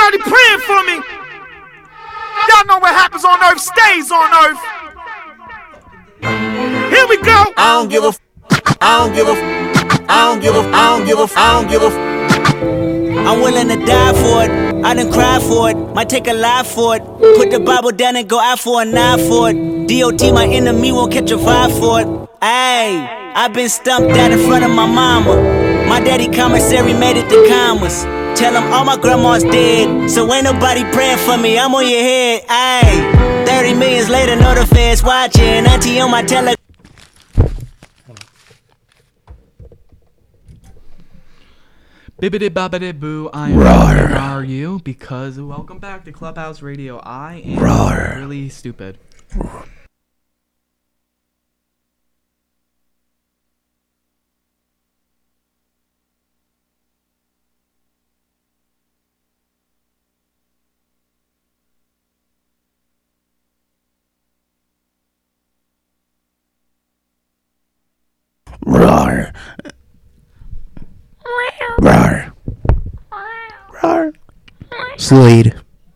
nobody praying for me. Y'all know what happens on earth stays on earth. Here we go. I don't give a I'm willing to die for it. I done cried for it. Might take a life for it. Put the Bible down and go out for a knife for it. DOT, my enemy, won't catch a vibe for it. Ayy, I been stumped out in front of my mama. My daddy commissary made it to commas. Tell him all my grandma's dead, so ain't nobody praying for me, I'm on your head. Ayy, 30 millions later, know the feds watching. Auntie on my tele. Bibbidi bobbidi boo, I am where are you? Because welcome back to Clubhouse Radio. I am really stupid. Roar. Roar. Roar. Slade.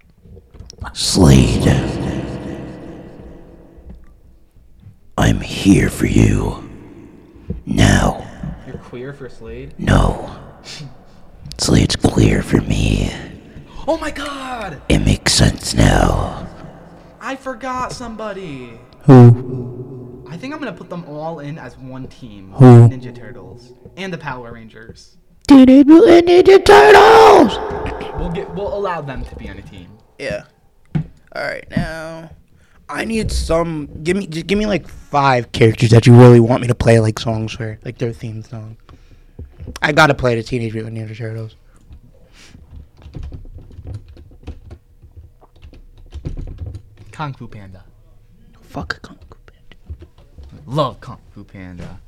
I'm here for you. Now. You're queer for Slade? No. Slade's clear for me. Oh my god! It makes sense now. I forgot somebody. Who? I think I'm gonna put them all in as one team. Who? Ninja Turtles. And the Power Rangers. Teenage Mutant Ninja Turtles! We'll allow them to be on a team. Yeah. Alright, now I need some give me like 5 characters that you really want me to play like songs for. Like their theme song. I gotta play the Teenage Mutant Ninja Turtles. Kung Fu Panda. Fuck Kung Fu Panda. Love Kung Fu Panda.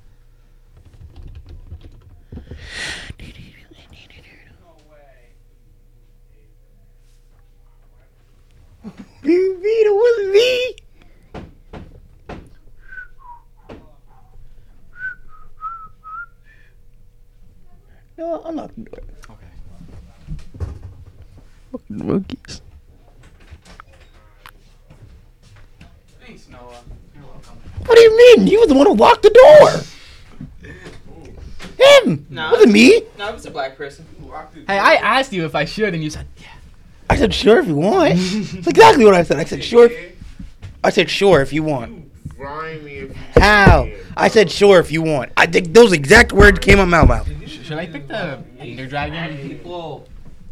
It wasn't me. No, I'm not gonna do it. Okay. Fucking monkeys. Thanks, Noah. You're welcome. What do you mean? You was the one who locked the door. Him. No, Wasn't me. No, it was a black person. Hey, I asked you if I should, and you said, yeah. I said sure if you want. That's exactly what I said. I said sure. I said sure if you want. How? I said sure if you want. I think those exact words came out my mouth. Should I pick the Ender Dragon? People.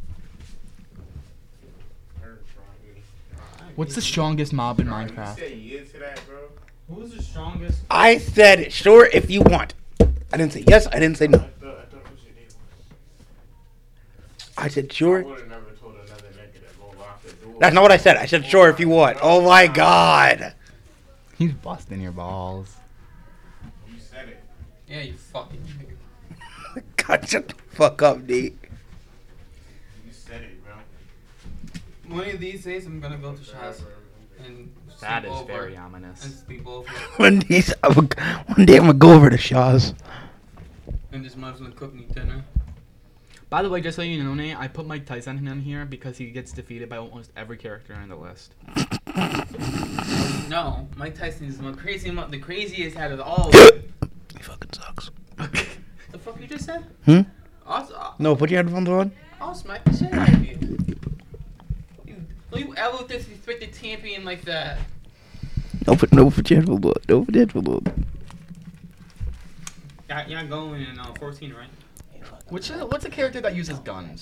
What's the strongest mob in Minecraft? Who's the strongest? I said sure if you want. I didn't say yes. I didn't say no. I said sure. That's not what I said. I said sure if you want. Oh my god. He's busting your balls. You said it. Yeah, you fucking nigga. God, shut the fuck up, D. You said it, bro. One of these days, I'm gonna go to Shaz and That sleep is over very ominous. and sleep over One day I'm gonna go over to Shaw's. and this mom's gonna cook me dinner. By the way, just so you know, Nate, I put Mike Tyson in here because he gets defeated by almost every character on the list. No, Mike Tyson is the craziest out of all. He fucking sucks. The fuck you just said? No, put your headphones on. I'll smack the shit out of you. You ever disrespect the champion like that? No, put your headphones on. No, put your headphones on. Y'all going in 14, right? What's a character that uses guns?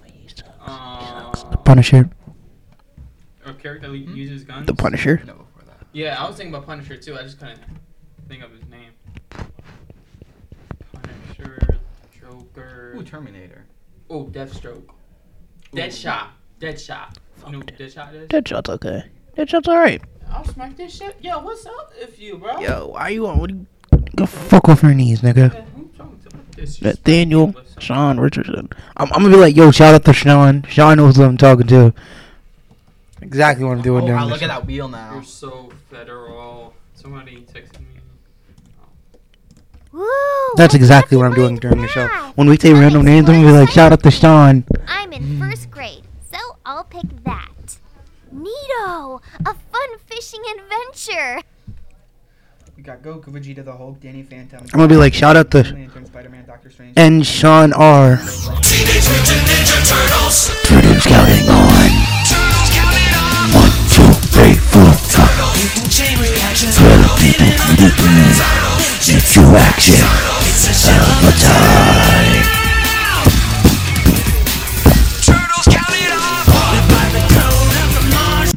The Punisher. A character that uses guns? The Punisher. No, before that. Yeah, I was thinking about Punisher too. I just couldn't think of his name. Punisher, Joker. Ooh, Terminator. Oh, Deathstroke. Deadshot. You know what Deadshot is? Deadshot's okay. Deadshot's alright. I'll smack this shit. Yo, what's up with you, bro? Yo, why you on? What do you? Go fuck off your knees, nigga. Yeah, who's talking to this? Nathaniel Sean Richardson. I'm gonna be like, yo, shout out to Sean. Sean knows who I'm talking to. Exactly what I'm doing Oh, during wow, this look at show. that wheel now. You're so federal. Somebody texted me. That's exactly what I'm doing during the show. When we say random names, I'm gonna be like, shout out to Sean. I'm in first grade, so I'll I'll pick that. Neato! A fun fishing adventure! We got Goku, Vegeta, the Hulk, Danny Phantom. I'm gonna be like, shout out to Lantern, Spider-Man, Doctor Strange. and Sean R. Teenage Mutant Ninja Turtles. Turtles counting on. 1, 2, 3, 4, 5. Mutant chain reaction. Get you action. Of the time. Turtles counting on. Live by the code of the Mars.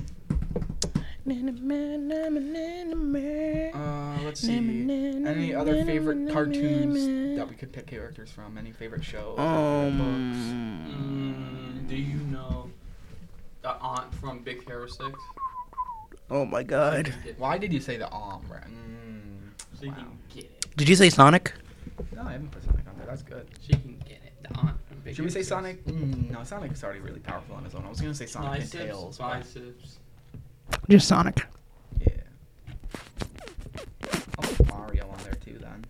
Let's see. Any other favorite cartoons that we could pick characters from? Any favorite shows? Do you know the aunt from Big Hero 6? Oh my god. Why did you say the right? So you can get it. Did you say Sonic? No, I haven't put Sonic on there. That's good. She can get it. The aunt from Big Should we Hero say 6. Sonic? No, Sonic is already really powerful on his own. I was gonna say Sonic and Tails. but- Biceps. Just Sonic. Yeah. I'll put Mario on there too then.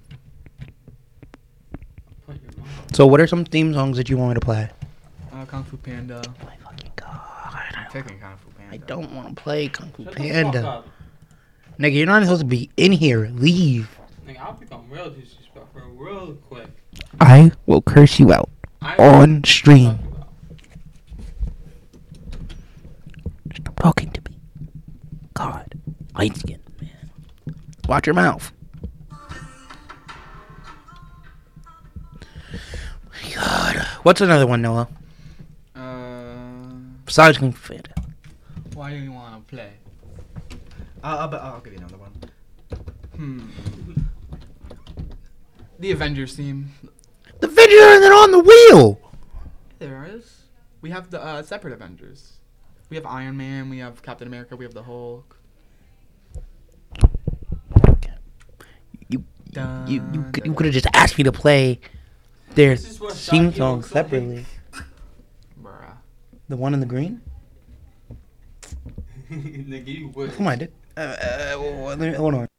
Put your mom. So what are some theme songs that you want me to play? Kung Fu Panda. Oh my fucking god. I'm picking Kung Fu Panda. I don't want to play Kung Fu Shut the fuck Panda. up. Nigga, you're not supposed to be in here. Leave. Nigga, I'll become real disrespectful real quick. I will curse you out I on stream. Talk about. Stop talking to me. God. Light skin, man. Watch your mouth. God. What's another one, Noah? Besides Kung Fu Panda. Why do you want to play? I'll give you another one. The Avengers theme. The video isn't on the wheel. There is. We have the separate Avengers. We have Iron Man. We have Captain America. We have the Hulk. You could have just asked me to play their This is what theme Shocky song looks like. separately. Bruh. The one in the green? Nigga, you would. Come on, dude. Hold on.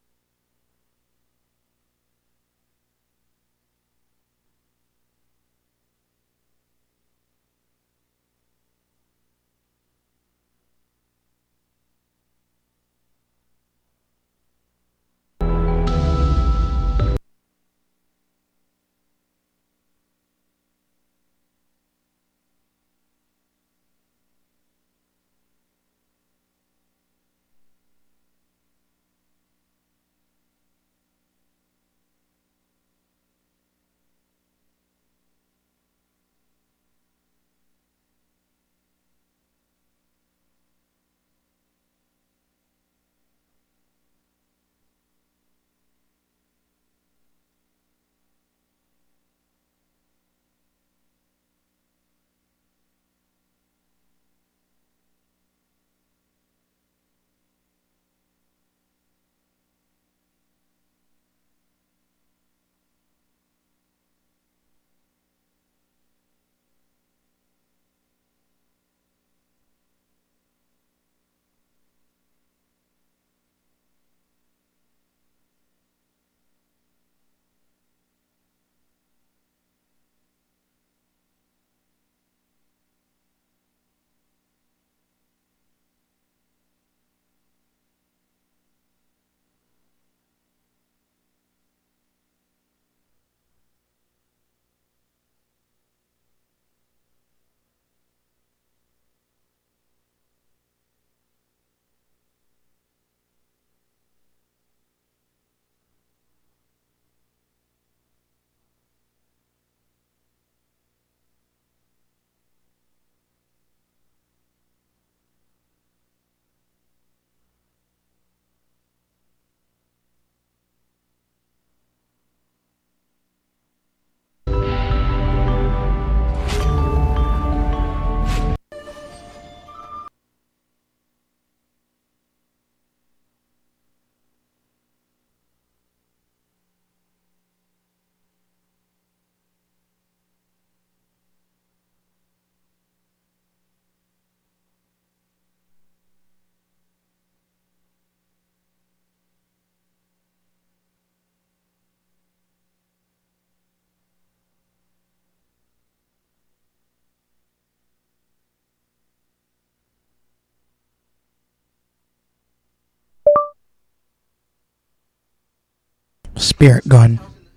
Spirit Gun.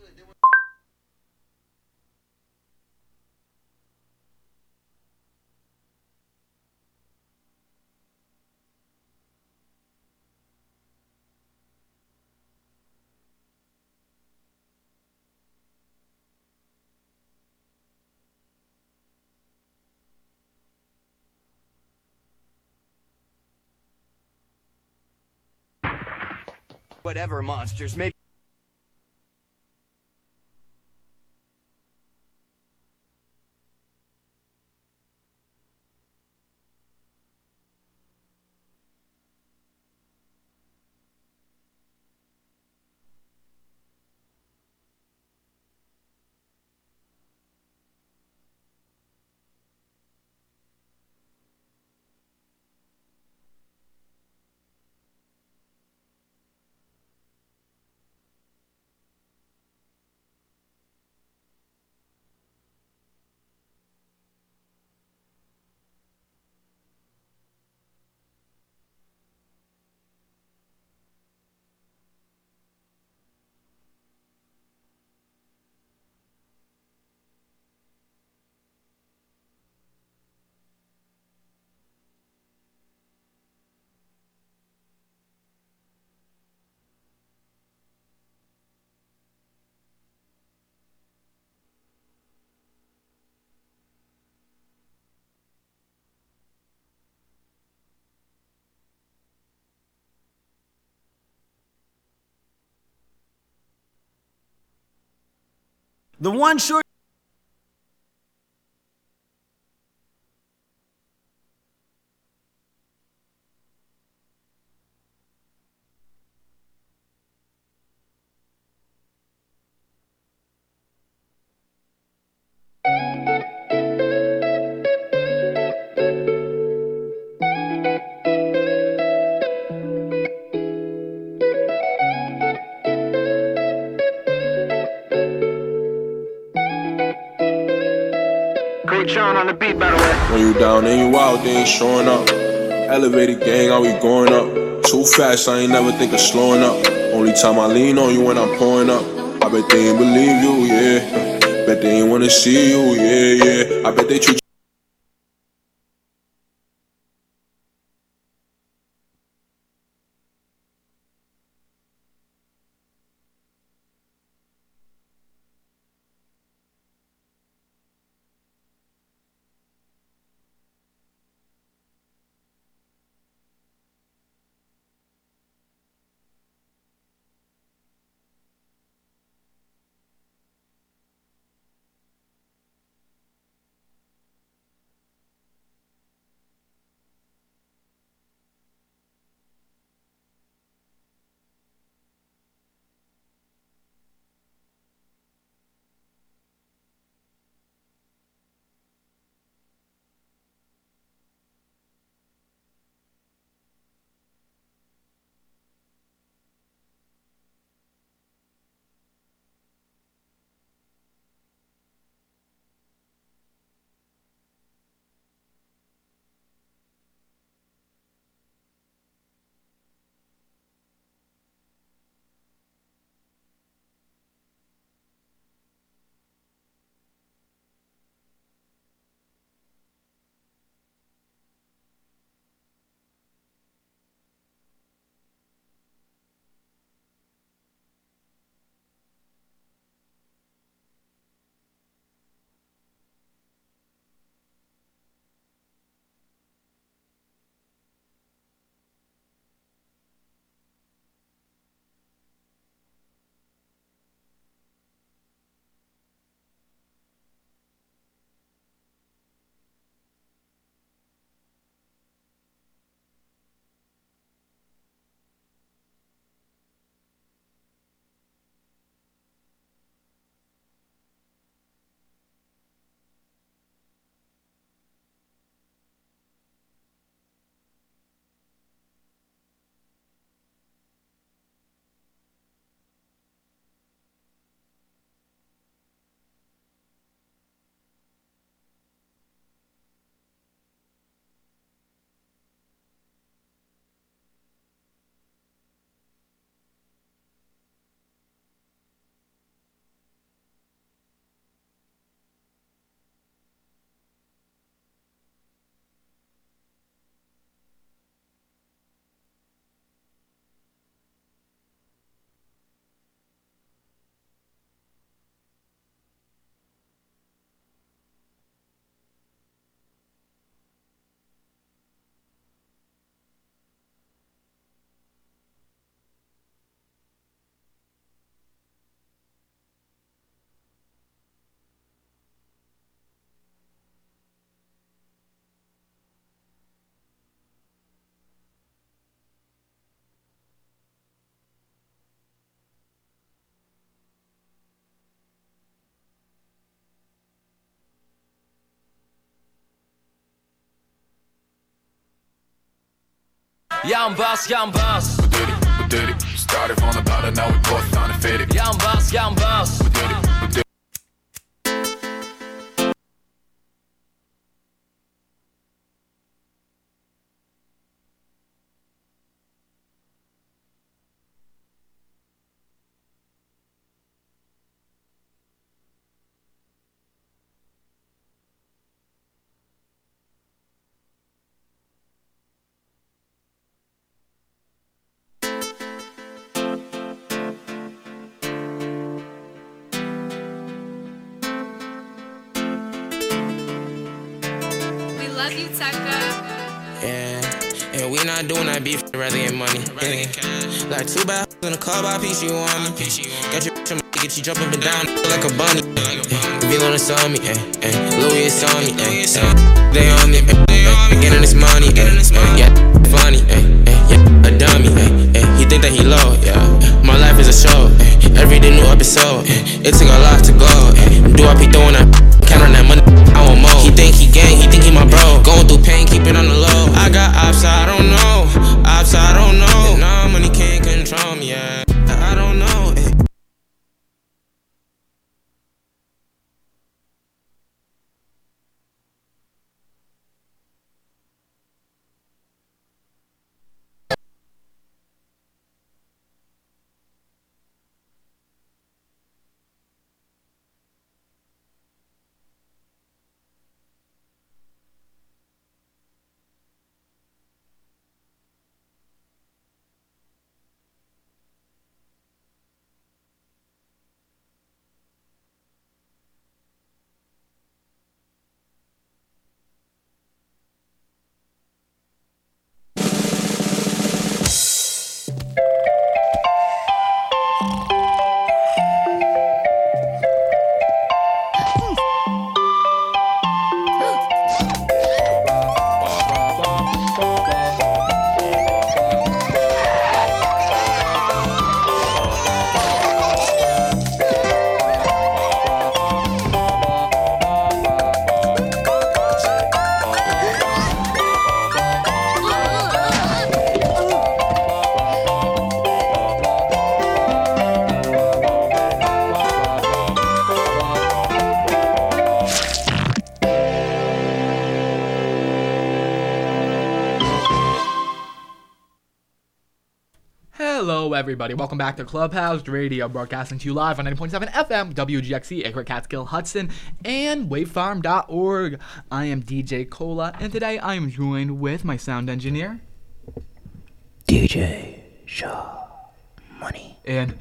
Whatever monsters may. The one short. On the beat, by the way. When you down and you out, they ain't showing up. Elevated gang, how we going up? Too fast, I ain't never think of slowing up. Only time I lean on you when I'm pouring up. I bet they ain't believe you, yeah. Bet they ain't wanna see you, yeah, yeah. I bet they treat you. Ja, I'm boss, ja, I'm boss. We did it. Started from the bottom, now we both on the faded. Ja, I'm boss, ja, I'm boss. We did it. Love you, Tucker. Yeah, and we not doing that beef, rather get money. Yeah. Like 2 bad in the club, I piece you on me. Got your get you jumping up and down like a bunny. Vilo is on me, Louis is on me, they on me, getting this money, yeah, funny, yeah, a dummy, he think that he low, yeah. My life is a show, every day new episode, it took a lot to go, do I be throwing that, counting that money, I want more. He think he gang, he think he my bro, going through pain, keep it on the low. I got ops, I don't know, nah, money can't control me, yeah, I don't know. Hello, everybody. Welcome back to Clubhouse Radio, broadcasting to you live on 90.7 FM, WGXC, Akron, Catskill, Hudson, and wavefarm.org. I am DJ Cola, and today I am joined with my sound engineer, DJ Shaw Money. And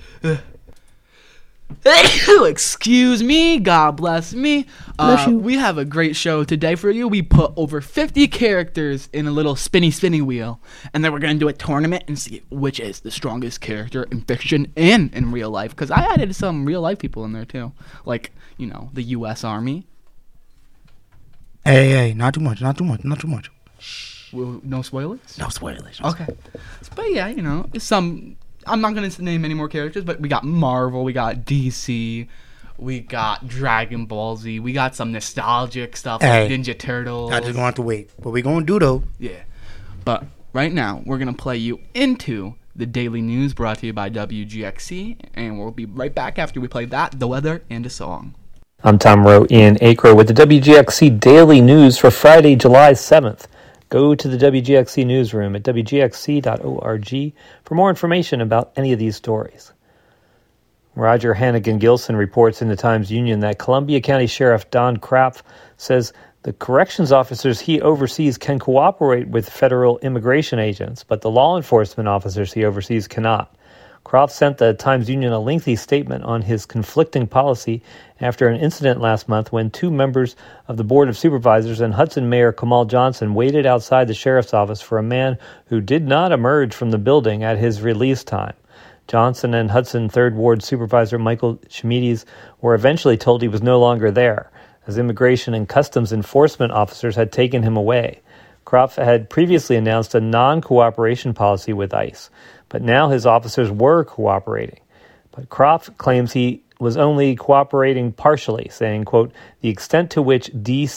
excuse me, God bless me. We have a great show today for you. We put over 50 characters in a little spinny wheel, and then we're going to do a tournament and see which is the strongest character in fiction and in real life, because I added some real life people in there too, like, you know, the U.S. Army. Hey, not too much. Well, no spoilers? No spoilers. Okay. But yeah, you know, I'm not going to name any more characters, but we got Marvel, we got DC, we got Dragon Ball Z, we got some nostalgic stuff like Ninja Turtles. I just want to wait. What we going to do, though? Yeah. But right now, we're going to play you into the daily news brought to you by WGXC, and we'll be right back after we play that, the weather, and a song. I'm Tom Rowe in Acro with the WGXC Daily News for Friday, July 7th. Go to the WGXC newsroom at WGXC.org for more information about any of these stories. Roger Hannigan-Gilson reports in the Times-Union that Columbia County Sheriff Don Krapf says the corrections officers he oversees can cooperate with federal immigration agents, but the law enforcement officers he oversees cannot. Krapf sent the Times-Union a lengthy statement on his conflicting policy after an incident last month when 2 members of the Board of Supervisors and Hudson Mayor Kamal Johnson waited outside the sheriff's office for a man who did not emerge from the building at his release time. Johnson and Hudson 3rd Ward Supervisor Michael Schmides were eventually told he was no longer there, as Immigration and Customs Enforcement officers had taken him away. Krapf had previously announced a non-cooperation policy with ICE, but now his officers were cooperating. But Krapf claims he was only cooperating partially, saying, quote, the extent to which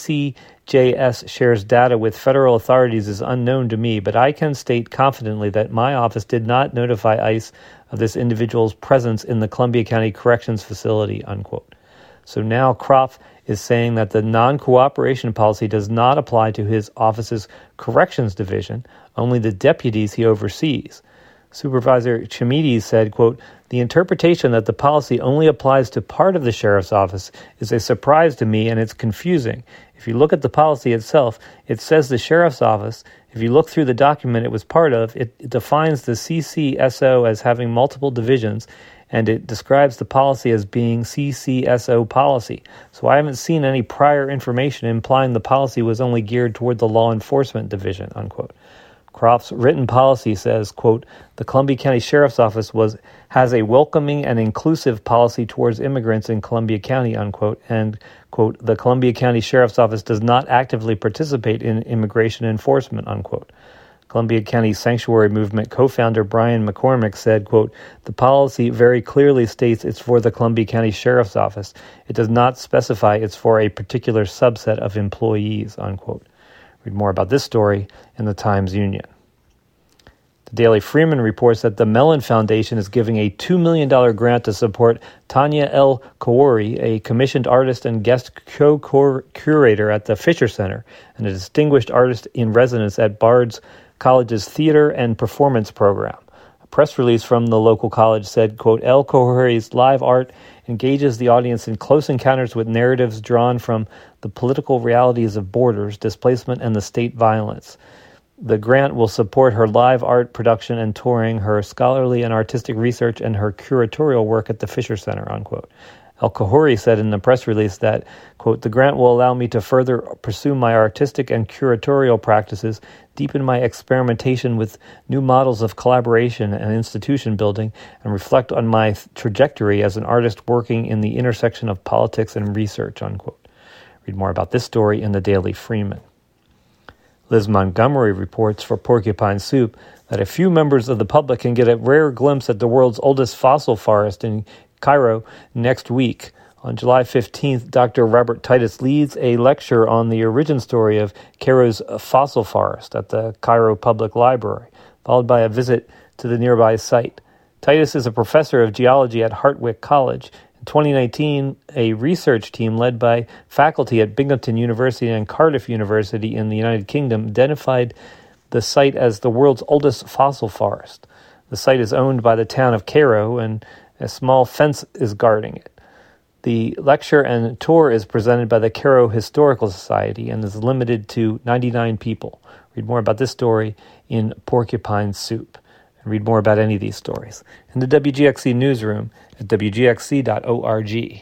DCJS shares data with federal authorities is unknown to me, but I can state confidently that my office did not notify ICE of this individual's presence in the Columbia County Corrections Facility, unquote. So now Croft is saying that the non-cooperation policy does not apply to his office's corrections division, only the deputies he oversees. Supervisor Chimides said, quote, the interpretation that the policy only applies to part of the sheriff's office is a surprise to me, and it's confusing. If you look at the policy itself, it says the sheriff's office. If you look through the document it was part of, it defines the CCSO as having multiple divisions, and it describes the policy as being CCSO policy. So I haven't seen any prior information implying the policy was only geared toward the law enforcement division, unquote. Croft's written policy says, quote, the Columbia County Sheriff's Office has a welcoming and inclusive policy towards immigrants in Columbia County, unquote, and, quote, the Columbia County Sheriff's Office does not actively participate in immigration enforcement, unquote. Columbia County Sanctuary Movement co-founder Brian McCormick said, quote, the policy very clearly states it's for the Columbia County Sheriff's Office. It does not specify it's for a particular subset of employees, unquote. Read more about this story in the Times-Union. The Daily Freeman reports that the Mellon Foundation is giving a $2 million grant to support Tanya L. Kowori, a commissioned artist and guest co-curator at the Fisher Center, and a distinguished artist in residence at Bard's College's Theater and Performance Program. A press release from the local college said, quote, L. Kowori's live art engages the audience in close encounters with narratives drawn from the political realities of borders, displacement, and the state violence. The grant will support her live art production and touring, her scholarly and artistic research, and her curatorial work at the Fisher Center, unquote. El-Kahori said in the press release that, quote, the grant will allow me to further pursue my artistic and curatorial practices, deepen my experimentation with new models of collaboration and institution building, and reflect on my trajectory as an artist working in the intersection of politics and research, unquote. Read more about this story in the Daily Freeman. Liz Montgomery reports for Porcupine Soup that a few members of the public can get a rare glimpse at the world's oldest fossil forest in Cairo next week. On July 15th, Dr. Robert Titus leads a lecture on the origin story of Cairo's fossil forest at the Cairo Public Library, followed by a visit to the nearby site. Titus is a professor of geology at Hartwick College. In 2019, a research team led by faculty at Binghamton University and Cardiff University in the United Kingdom identified the site as the world's oldest fossil forest. The site is owned by the town of Cairo, and a small fence is guarding it. The lecture and tour is presented by the Cairo Historical Society and is limited to 99 people. Read more about this story in Porcupine Soup. And read more about any of these stories in the WGXC newsroom at WGXC.org.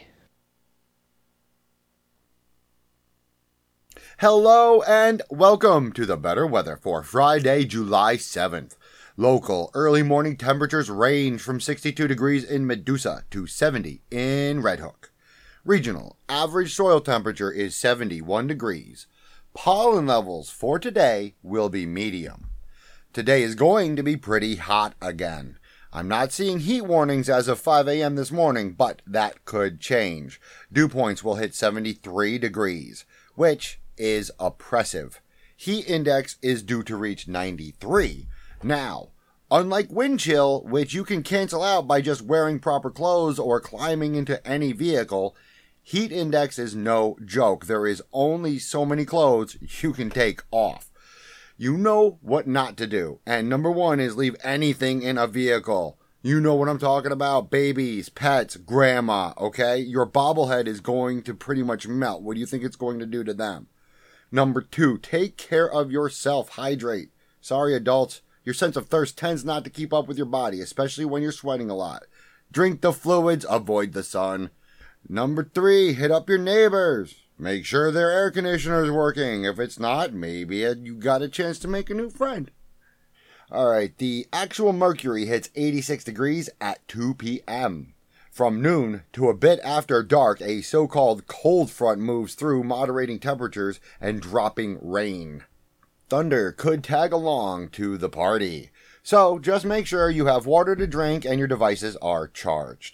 Hello and welcome to the better weather for Friday, July 7th. Local early morning temperatures range from 62 degrees in Medusa to 70 in Red Hook. Regional average soil temperature is 71 degrees. Pollen levels for today will be medium. Today is going to be pretty hot again. I'm not seeing heat warnings as of 5 a.m. this morning, but that could change. Dew points will hit 73 degrees, which is oppressive. Heat index is due to reach 93. Now, unlike wind chill, which you can cancel out by just wearing proper clothes or climbing into any vehicle, heat index is no joke. There is only so many clothes you can take off. You know what not to do. And number one is leave anything in a vehicle. You know what I'm talking about. Babies, pets, grandma, okay? Your bobblehead is going to pretty much melt. What do you think it's going to do to them? Number two, take care of yourself. Hydrate. Sorry, adults. Your sense of thirst tends not to keep up with your body, especially when you're sweating a lot. Drink the fluids, avoid the sun. Number three, hit up your neighbors. Make sure their air conditioner is working. If it's not, maybe you got a chance to make a new friend. Alright, the actual mercury hits 86 degrees at 2 p.m. From noon to a bit after dark, a so-called cold front moves through, moderating temperatures and dropping rain. Thunder could tag along to the party. So just make sure you have water to drink and your devices are charged.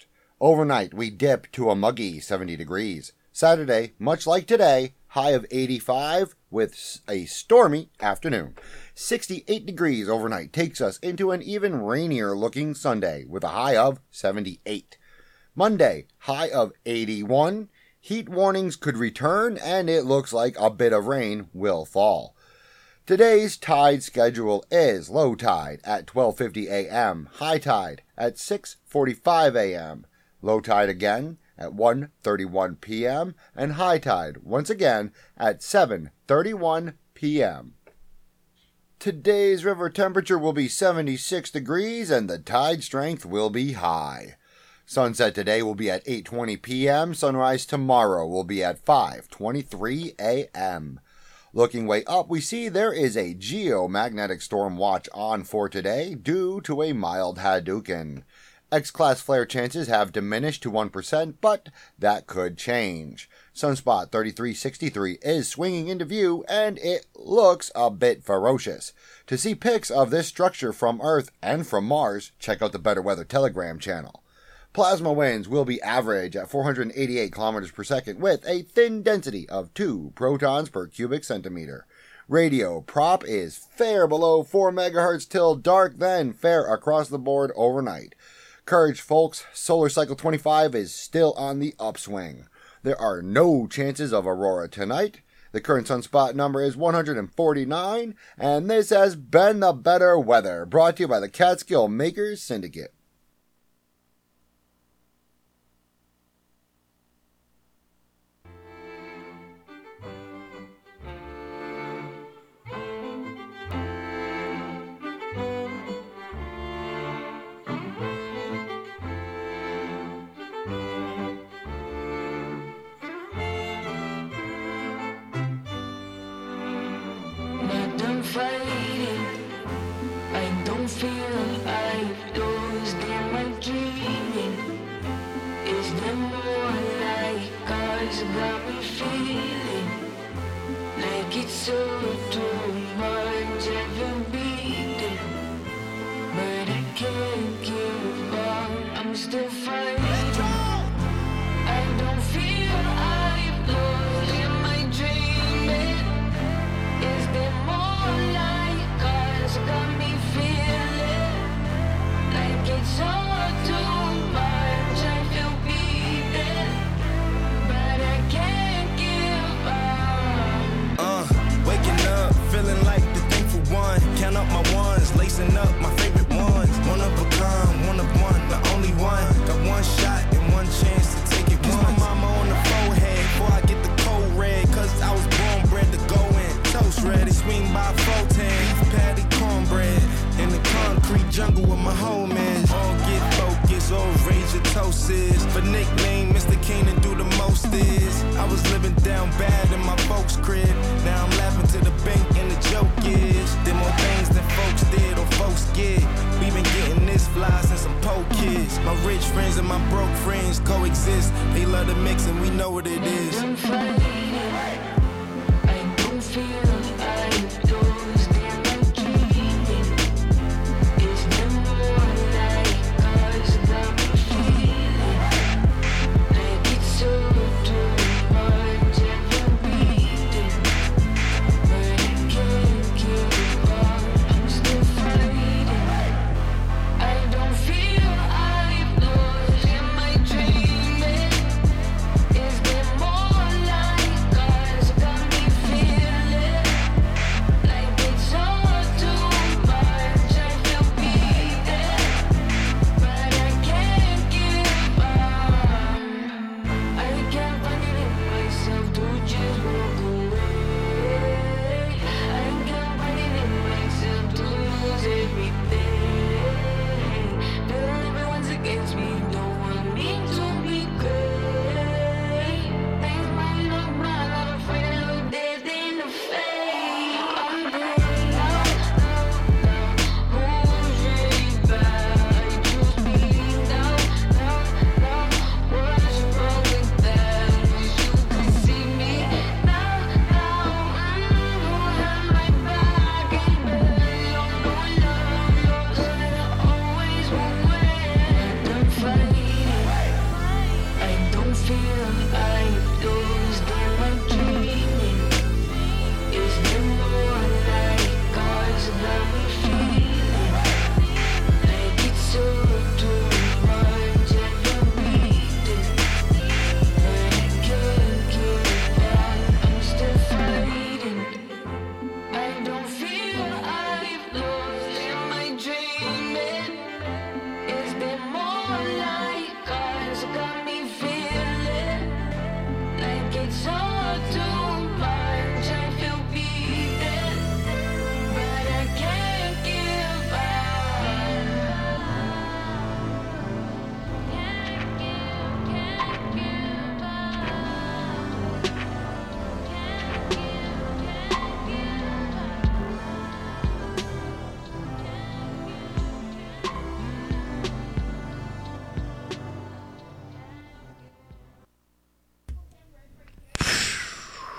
Overnight, we dip to a muggy 70 degrees. Saturday, much like today, high of 85 with a stormy afternoon. 68 degrees overnight takes us into an even rainier looking Sunday with a high of 78. Monday, high of 81. Heat warnings could return and it looks like a bit of rain will fall. Today's tide schedule is low tide at 12:50 a.m., high tide at 6:45 a.m., low tide again at 1:31 p.m., and high tide once again at 7:31 p.m. Today's river temperature will be 76 degrees and the tide strength will be high. Sunset today will be at 8:20 p.m., sunrise tomorrow will be at 5:23 a.m. Looking way up, we see there is a geomagnetic storm watch on for today due to a mild Hadouken. X-class flare chances have diminished to 1%, but that could change. Sunspot 3363 is swinging into view, and it looks a bit ferocious. To see pics of this structure from Earth and from Mars, check out the Better Weather Telegram channel. Plasma winds will be average at 488 kilometers per second with a thin density of 2 protons per cubic centimeter. Radio prop is fair below 4 megahertz till dark, then fair across the board overnight. Courage folks, solar cycle 25 is still on the upswing. There are no chances of aurora tonight. The current sunspot number is 149, and this has been the Better Weather, brought to you by the Catskill Makers Syndicate. I don't feel I've lost in my dreaming. Is there more like ours got me feeling like it's so too much I've been beaten, but I can't give up. I'm still fighting. I don't feel I've lost in my dreaming. Is there more like us got me feeling like it's all too much? I feel beaten, but I can't give up. Waking up, feeling like the thankful one. Count up my ones, lacing up my favorite ones. One of a kind, one of one, the only one. Got one shot and one chance to take it. Kiss my mama on the forehead before I get the cold red. Cause I was born bred to go in. Toast ready, swing by 410. Beef patty, cornbread. In the concrete jungle with my homies. All get focused, all raise your toasts. For nickname, Mr. Keenan do the most is. I was living down bad in my folks' crib. Now I'm laughing to the bank and the joke is. Did more things than folks did or folks get. We been getting this fly since I'm po kids. My rich friends and my broke friends coexist. They love the mix and we know what it is. I'm fighting. I don't feel I've lost in my dreaming. Is there more like us got me feeling like it's so too much I've been beaten, but I can't give up. I'm still fighting. I don't feel I've lost in my dreaming. Is there more like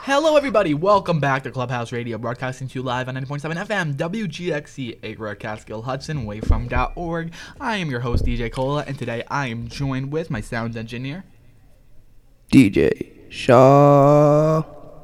Hello, everybody. Welcome back to Clubhouse Radio, broadcasting to you live on 90.7 FM, WGXC, Acre, Catskill, Hudson, wavefrom.org. I am your host, DJ Cola, and today I am joined with my sound engineer, DJ Shaw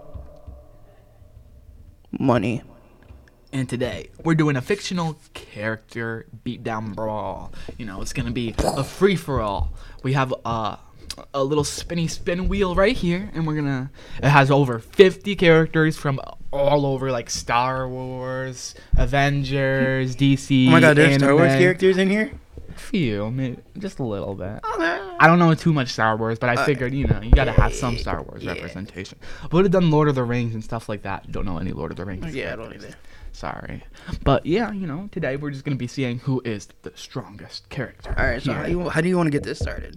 Money. And today we're doing a fictional character beatdown brawl. You know, it's gonna be a free for all. We have a little spin wheel right here, and it has over 50 characters from all over, like Star Wars, Avengers, DC. Oh my god, there's Star Wars anime. characters in here? A few, maybe just a little bit. I don't know too much Star Wars, but I figured, you know, you gotta have some Star Wars representation. Would have done Lord of the Rings and stuff like that. Don't know any Lord of the Rings. Yeah, I don't either. Sorry. But yeah, you know, today we're just gonna be seeing who is the strongest character. Alright, so how do you want to get this started?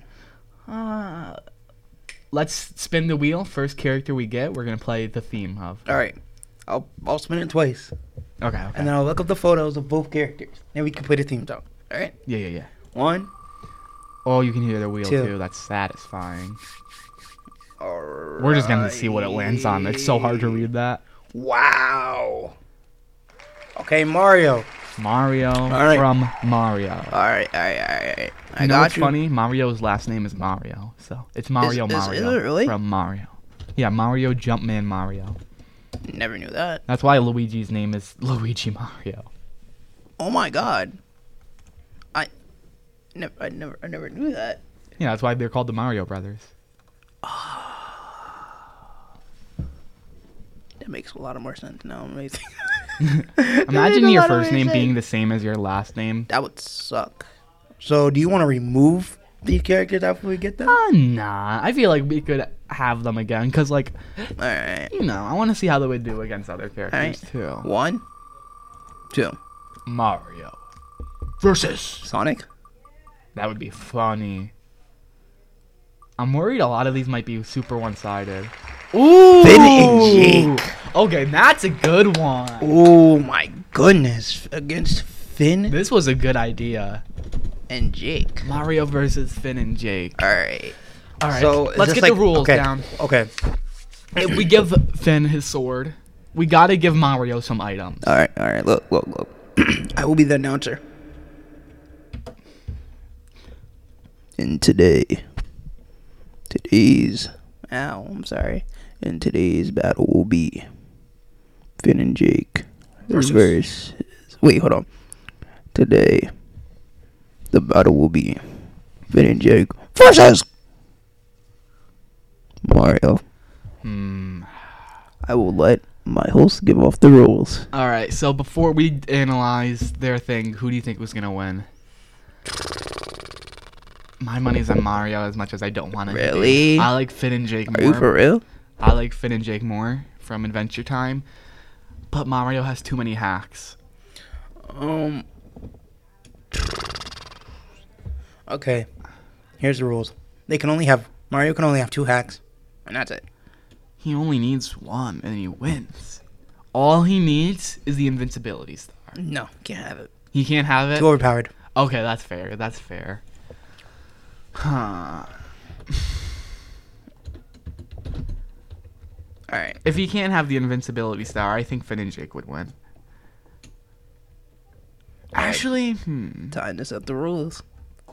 Let's spin the wheel. First character we get, we're gonna play the theme of. Alright. I'll spin it twice. Okay. And then I'll look up the photos of both characters. Then we can play the theme song. Alright? Yeah. 1. Oh, you can hear the wheel 2. too. That's satisfying. We're just gonna see what it lands on. It's so hard to read that. Wow. Okay, Mario. Mario right. from Mario. Alright. You know what's funny? Mario's last name is Mario. So it's Mario Is Mario it really? from Mario. Yeah, Mario Jumpman Mario. Never knew that. That's why Luigi's name is Luigi Mario. Oh my god. I never knew that. Yeah, that's why they're called the Mario Brothers. That makes a lot of more sense now. Amazing. Imagine your first name being the same as your last name. That would suck. So, do you want to remove these characters after we get them? Nah. I feel like we could have them again, because, like, Alright. you know, I want to see how they would do against other characters, too. 1, 2. Mario versus Sonic? That would be funny. I'm worried a lot of these might be super one-sided. Ooh! Finn and Jake. Okay, that's a good one. Oh my goodness. Against Finn This was a good idea. and Jake. Mario versus Finn and Jake. Alright. All right, So, is let's this get the like- rules okay, down. Okay. If we give Finn his sword, we gotta give Mario some items. Alright. Look. I will be the announcer. And today's battle will be Finn and Jake versus. Wait, hold on. Today, the battle will be Finn and Jake versus Mario. I will let my host give off the rules. All right, so before we analyze their thing, who do you think was gonna win? My money's on Mario as much as I don't want to. Really? I like Finn and Jake more. Are you for real? I like Finn and Jake more from Adventure Time, but Mario has too many hacks. Okay. Here's the rules. Mario can only have 2 hacks, and that's it. He only needs one, and he wins. All he needs is the invincibility star. No, can't have it. He can't have it? Too overpowered. Okay, that's fair. Huh. Alright. If he can't have the invincibility star, I think Finn and Jake would win. Actually, Time to set the rules.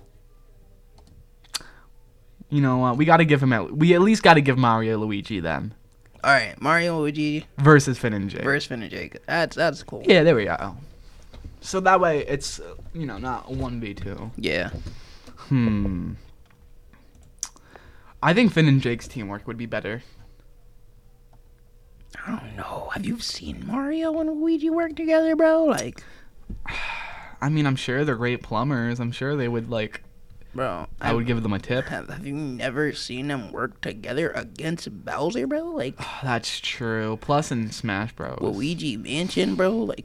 You know what? We at least gotta give Mario Luigi then. Alright, Mario, Luigi versus Finn and Jake. Versus Finn and Jake. That's cool. Yeah, there we go. So that way it's, not 1v2. Yeah. I think Finn and Jake's teamwork would be better. I don't know. Have you seen Mario and Luigi work together, bro? Like, I mean, I'm sure they're great plumbers. I'm sure they would, bro. I would give them a tip. Have you never seen them work together against Bowser, bro? Like, that's true. Plus in Smash Bros. Luigi Mansion, bro. Like,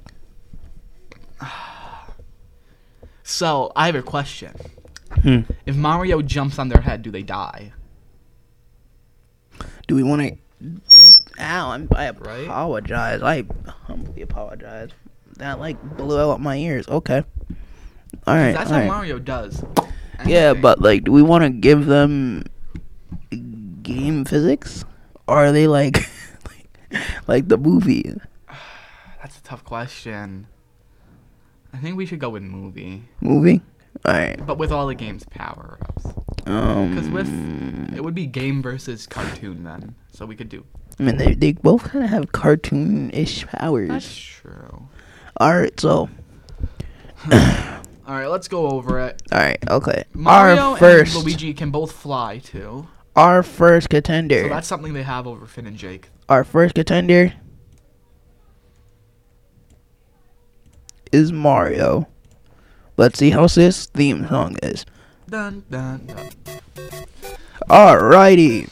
so I have a question. If Mario jumps on their head, do they die? Do we want to? Ow! I apologize. I humbly apologize. That blew out my ears. Okay. All right. That's how Mario does. Yeah, but do we want to give them game physics, or are they Like the movie. That's a tough question. I think we should go with movie. Movie? Alright. But with all the game's power-ups. Because it would be game versus cartoon then. So we could do... I mean, they both kind of have cartoon-ish powers. That's true. Alright, so... Alright, let's go over it. Alright, okay. Mario Our first... and Luigi can both fly, too. Our first contender. So that's something they have over Finn and Jake. Our first contender... is Mario. Let's see how this theme song is. Dun, dun, dun. Alrighty.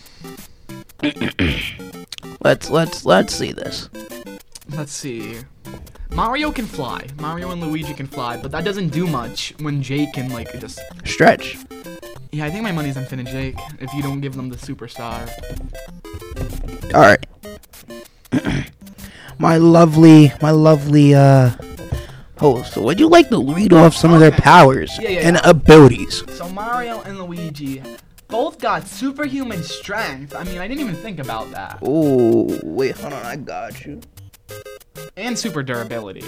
let's see this. Let's see. Mario can fly. Mario and Luigi can fly, but that doesn't do much when Jake can like just stretch. Yeah, I think my money's on Finn and Jake if you don't give them the superstar. Alright. my lovely host, would you like to read off some of their powers and abilities? So Mario and Luigi both got superhuman strength. I mean, I didn't even think about that. Oh, wait, hold on, I got you. And super durability.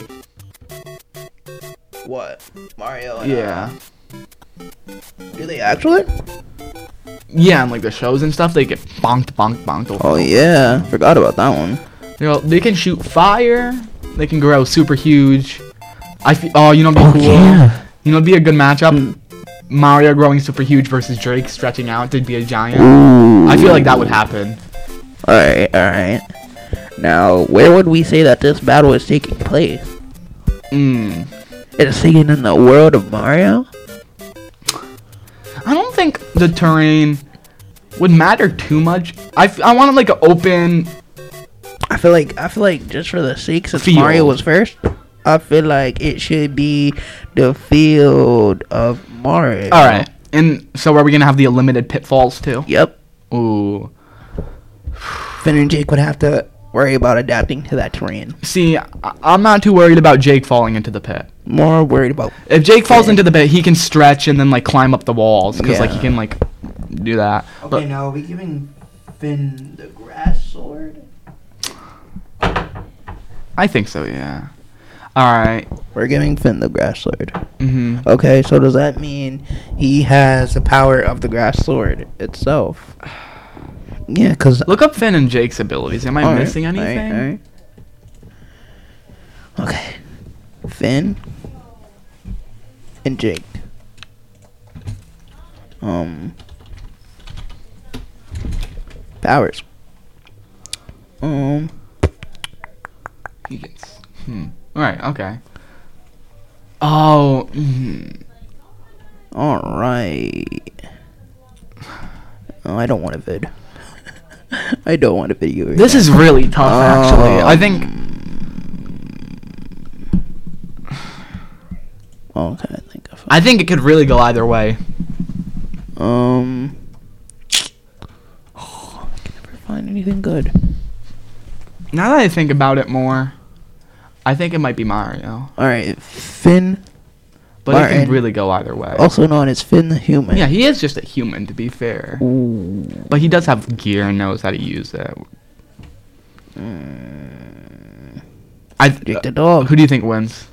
What? Mario and yeah. Do they actually? Yeah, and like the shows and stuff, they get bonked over. Oh yeah, forgot about that one. You know, they can shoot fire. They can grow super huge. Oh, you know what'd be cool? Yeah. You know, it'd be a good matchup. Mario growing super huge versus Drake stretching out to be a giant. Ooh. I feel like that would happen. Alright. Now, where would we say that this battle is taking place? It's taking in the world of Mario? I don't think the terrain would matter too much. I want like an open. I feel like just for the sake since field. Mario was first, I feel like it should be the field of Mario. All right, and so are we gonna have the limited pitfalls too? Yep. Ooh. Finn and Jake would have to worry about adapting to that terrain. See, I'm not too worried about Jake falling into the pit. More worried about if Jake falls into the pit, he can stretch and then like climb up the walls because like he can like do that. Okay, but, now are we giving Finn the grass sword? I think so, yeah. Alright. We're giving Finn the grass sword. Mm-hmm. Okay, so does that mean he has the power of the grass sword itself? Yeah, because... Look up Finn and Jake's abilities. Am I missing anything? All right. Okay. Finn and Jake. Powers. He gets... Alright, okay. Oh. Alright. Oh, I don't want a vid. I don't want a video. This is really tough, actually. I think... Okay, I think it could really go either way. I can never find anything good. Now that I think about it more, I think it might be Mario. Alright, Finn. But Martin, it can really go either way. Also known as Finn the Human. Yeah, he is just a human, to be fair. Ooh. But he does have gear and knows how to use it. Jake the dog. Who do you think wins?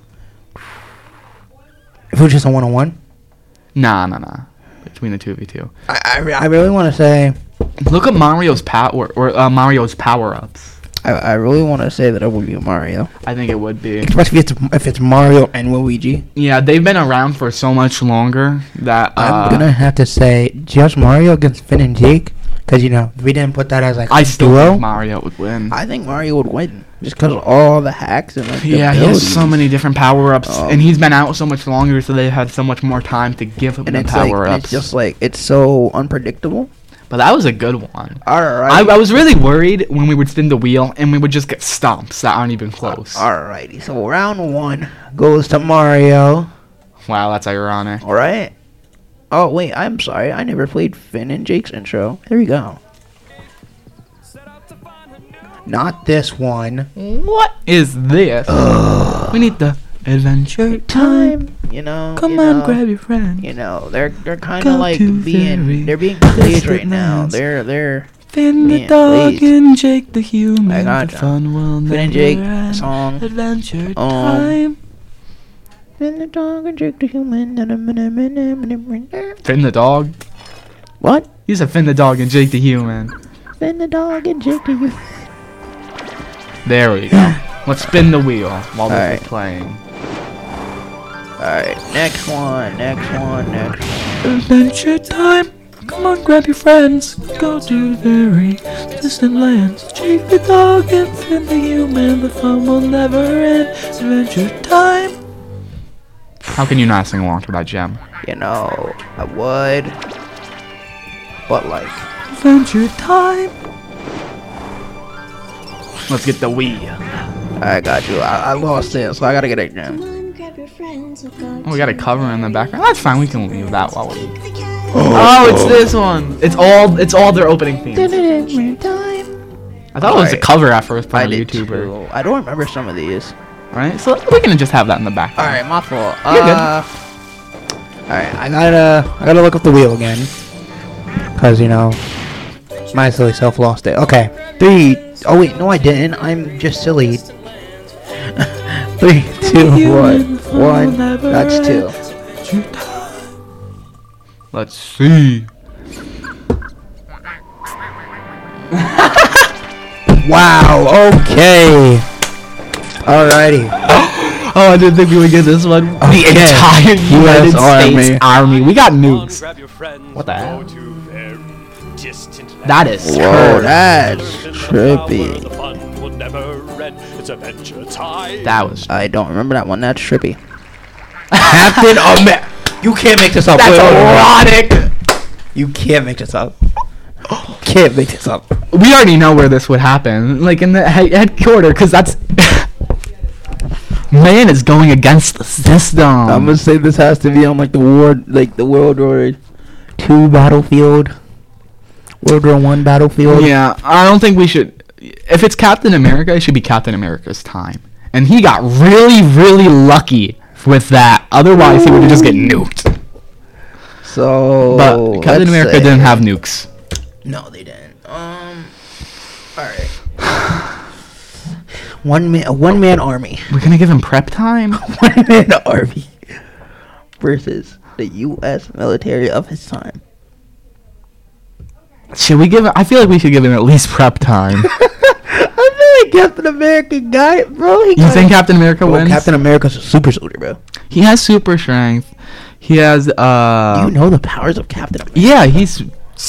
If it was just a 1-on-1? Nah. Between the 2v2. I really want to say... Look at Mario's Mario's power-ups. I really want to say that it would be Mario. I think it would be. Especially if it's Mario and Luigi. Yeah, they've been around for so much longer that... I'm going to have to say just Mario against Finn and Jake. Because, you know, we didn't put that as like I a still duo. think Mario would win. I think Mario would win. Just because of all the hacks and like, yeah, he has so many different power-ups. And he's been out so much longer, so they've had so much more time to give him the power-ups. It's just like, it's so unpredictable. But that was a good one. Alright. I was really worried when we would spin the wheel and we would just get stomps that aren't even close. Alrighty, so round 1 goes to Mario. Wow, that's ironic. Alright. Oh, wait, I'm sorry. I never played Finn and Jake's intro. Here we go. Not this one. What is this? We need the adventure time. You know. Come on, grab your friend. You know, they're kind of like being played right now. They're Finn the Man, dog please. and Jake the human. I The gotcha. fun will Finn never and Jake end. song. Adventure time. Finn the dog and Jake the human. Finn the dog. What? You said Finn the dog and Jake the human. Finn the dog and Jake the human. There we go. Let's spin the wheel while this Alright. is playing. Alright, next one. Adventure time. Come on, grab your friends. Go to very distant lands. Jake the dog and Finn the human. The fun will never end. Adventure time. How can you not sing along to that, Gem? You know, I would. But like, Adventure time. Let's get the Wii. I got you. I lost it, so I gotta get it again. Oh, we got a cover in the background. That's fine. We can leave that while we. Oh, it's this one. It's all their opening themes. I thought it was a cover at first by a YouTuber. Too. I don't remember some of these. Right? So we can just have that in the background. Alright, my fault. You're good. Alright, I gotta look up the wheel again. Cause you know, my silly self lost it. Okay. 3. Oh wait, no I didn't. I'm just silly. 3, 2, 1. 1. That's 2. Let's see. Wow, okay. Alrighty. Oh, I didn't think we would get this one. Okay. The entire United US States Army. We got nukes. What the hell? That is Whoa, turd. that's trippy. That was. I don't remember that one. That's trippy. Captain America. You can't make this up. That's erotic. You can't make this up. Can't make this up. We already know where this would happen, like in the headquarters, because that's. Man is going against the system. I'm gonna say this has to be on like the World War II battlefield, World War I battlefield. Yeah, I don't think we should. If it's Captain America, it should be Captain America's time, and he got really, really lucky with that. Otherwise, he would just get nuked. So, but Captain America didn't have nukes. No, they didn't. Alright. One man army. We're gonna give him prep time. One man army versus the U.S. military of his time. Should we give him? I feel like we should give him at least prep time. I feel like Captain America got it, bro. You think Captain America wins? Captain America's a super soldier, bro. He has super strength. He has Do you know the powers of Captain America? Yeah, he's.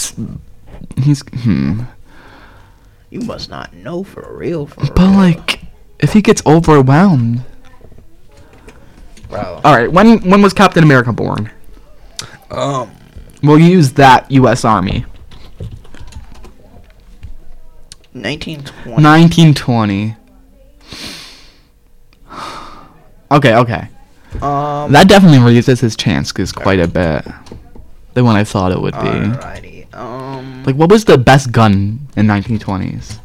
You must not know for real. But like, if he gets overwhelmed. Bro. All right, when was Captain America born? We'll use that U.S. Army. 1920. Okay. That definitely raises his chances quite a bit than what I thought it would be. Alrighty. Like, what was the best gun in 1920s?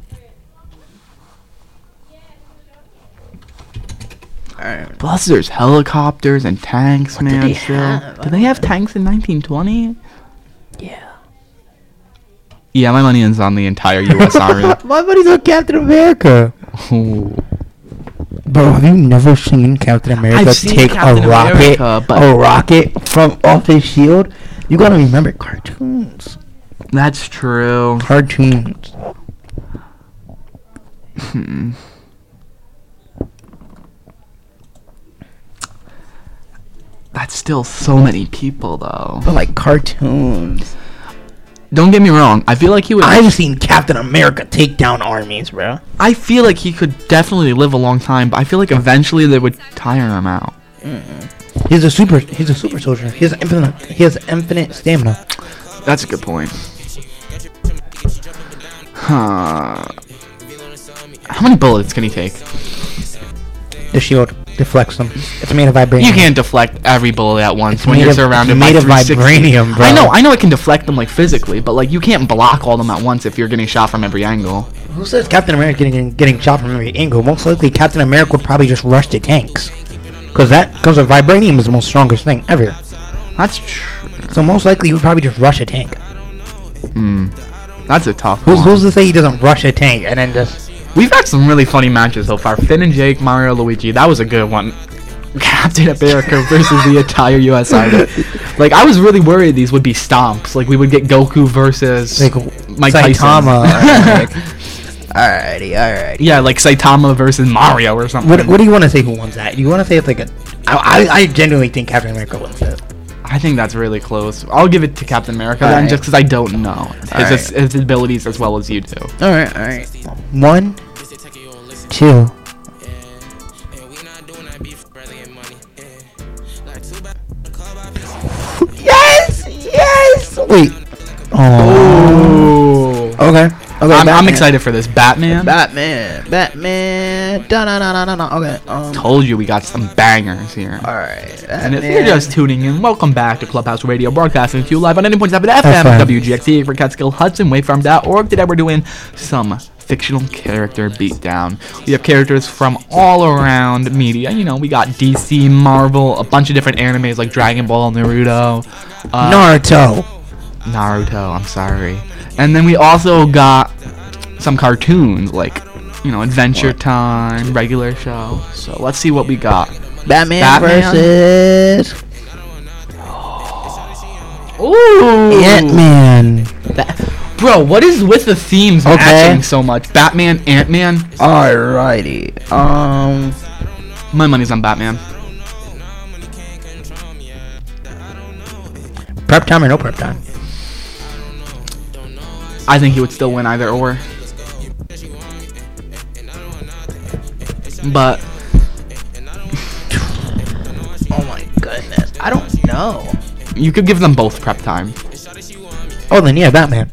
Alright. Plus, there's helicopters and tanks, What did man. they Still, have? did they have tanks in 1920? Yeah. Yeah, my money is on the entire U.S. Army. My money's on Captain America. Ooh. Bro, have you never seen Captain America I've seen take Captain a America, but- rocket from off his shield? You gotta remember cartoons. That's true. Cartoons. That's still so many people, though. But like cartoons. Don't get me wrong. I feel like he would. I've seen Captain America take down armies, bro. I feel like he could definitely live a long time, but I feel like eventually they would tire him out. He's a super soldier. He has infinite stamina. That's a good point. Huh. How many bullets can he take? The shield deflects them. It's made of vibranium. You can't deflect every bullet at once It's when made you're of- surrounded it's by made of 360. vibranium, bro. I know it can deflect them like physically, but like you can't block all them at once if you're getting shot from every angle. Who says Captain America getting shot from every angle? Most likely, Captain America would probably just rush the tanks, because vibranium is the most strongest thing ever. That's true. So most likely, he would probably just rush a tank. That's a tough Who's one. to say he doesn't rush a tank and then just... We've had some really funny matches so far. Finn and Jake, Mario, Luigi. That was a good one. Captain America versus the entire U.S. Army. Like, I was really worried these would be stomps. Like, we would get Goku versus Like, Mike Tyson. Alrighty. Yeah, like Saitama versus Mario or something. What do you want to say who wins that? Do you want to say it's like a... I genuinely think Captain America wins it. I think that's really close. I'll give it to Captain America then, Alright. just because I don't know his abilities as well as you do. Alright. 1, 2. Yes! Wait. Oh. Okay. I'm excited for this. Batman. Batman. Okay. Told you we got some bangers here. Alright. And if you're just tuning in, welcome back to Clubhouse Radio, broadcasting to you live on 90.7 FM, WGXC for Catskill, Hudson, Wavefarm.org. Today we're doing some fictional character beatdown. We have characters from all around media. You know, we got DC, Marvel, a bunch of different animes like Dragon Ball, Naruto. Naruto, I'm sorry. And then we also got some cartoons like, you know, Adventure Time, regular show. So let's see what we got. Batman versus... Ooh. Ant-Man. Bro, what is with the themes matching so much? Batman, Ant-Man? Alrighty. My money's on Batman. Prep time or no prep time? I think he would still win either or. But... Oh my goodness. I don't know. You could give them both prep time. Oh, then yeah, Batman.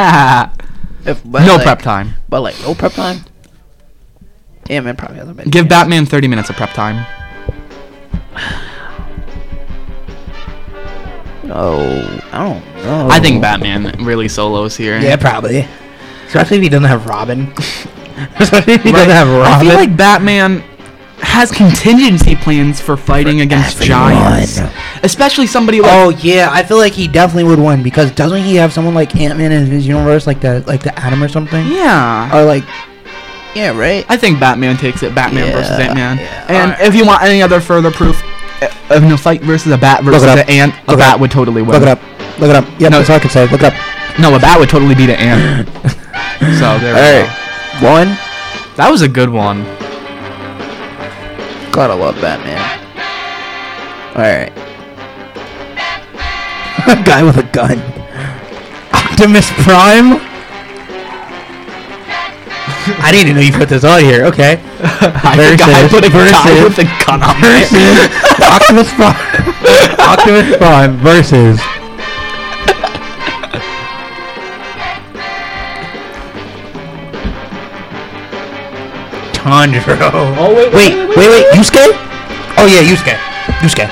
No prep time. But like, no prep time? Ant-Man probably hasn't been. Give Batman 30 minutes of prep time. Oh, I don't know. I think Batman really solos here. Yeah, probably. Especially if he doesn't have Robin. Especially if he doesn't have Robin. I feel like Batman has contingency plans for fighting against giants. Especially somebody like... Oh, yeah, I feel like he definitely would win, because doesn't he have someone like Ant-Man in his universe, like the Atom or something? Yeah. Or like... Yeah, right? I think Batman takes it. Batman versus Ant-Man. Yeah, and if you want any other further proof of a fight versus a bat versus an ant, a bat would totally win. Look it up. Yeah, that's all I can say. Look it up. No, a bat would totally beat an ant. So, there we go. One. That was a good one. Gotta love Batman. Alright. Guy with a gun. Optimus Prime? I didn't even know you put this on here. Okay. I put a guy with a gun on there. Optimus Prime. Optimus Prime versus... Tanjiro. Oh, wait. Yusuke? Oh, yeah, Yusuke. Yusuke.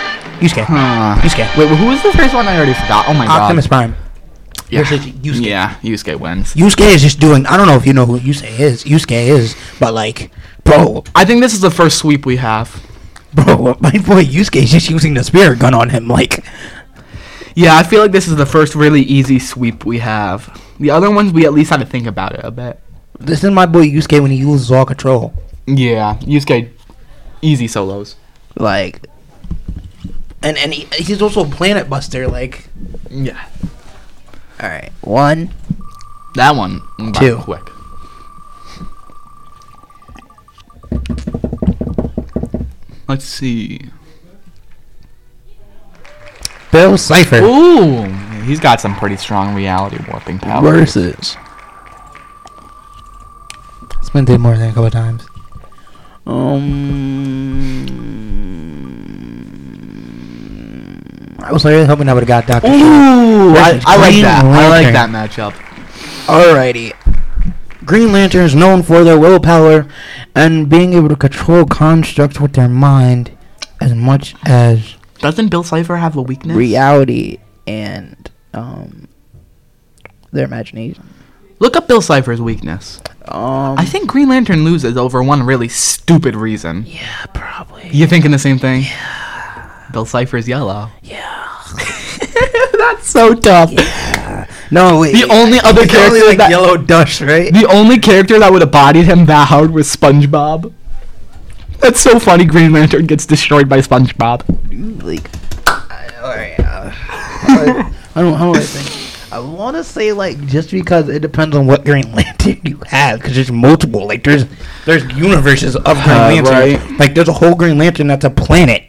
Wait, who was the first one? I already forgot. Oh, my God. Optimus Prime. Yeah. Yusuke. Yeah, Yusuke wins. Yusuke is just doing... I don't know if you know who Yusuke is, but, like, bro... I think this is the first sweep we have. Bro, my boy Yusuke is just using the spirit gun on him, like... Yeah, I feel like this is the first really easy sweep we have. The other ones, we at least had to think about it a bit. This is my boy Yusuke when he loses all control. Yeah, Yusuke, easy solos. Like... And he's also a planet buster, like... Yeah. Alright, 1. That one got 2. quick. Let's see. Bill Cipher. Ooh, he's got some pretty strong reality warping power. Versus. It's been did more than a couple times. I was really hoping I would have got Dr. Ooh, I like that. I like that matchup. Alrighty. Green Lantern is known for their willpower and being able to control constructs with their mind as much as... Doesn't Bill Cipher have a weakness? Reality and their imagination. Look up Bill Cipher's weakness. I think Green Lantern loses over one really stupid reason. Yeah, probably. You thinking the same thing? Yeah. Bill Cipher's yellow. Yeah. That's so tough. Yeah. No, wait. The only other He's character only, like, that Yellow Dust, right? The only character that would have bodied him that hard was SpongeBob. That's so funny. Green Lantern gets destroyed by SpongeBob. Like, alright. I don't. How do I think? I want to say like just because it depends on what Green Lantern you have, because there's multiple. Like there's universes of Green Lantern. Right. Like there's a whole Green Lantern that's a planet.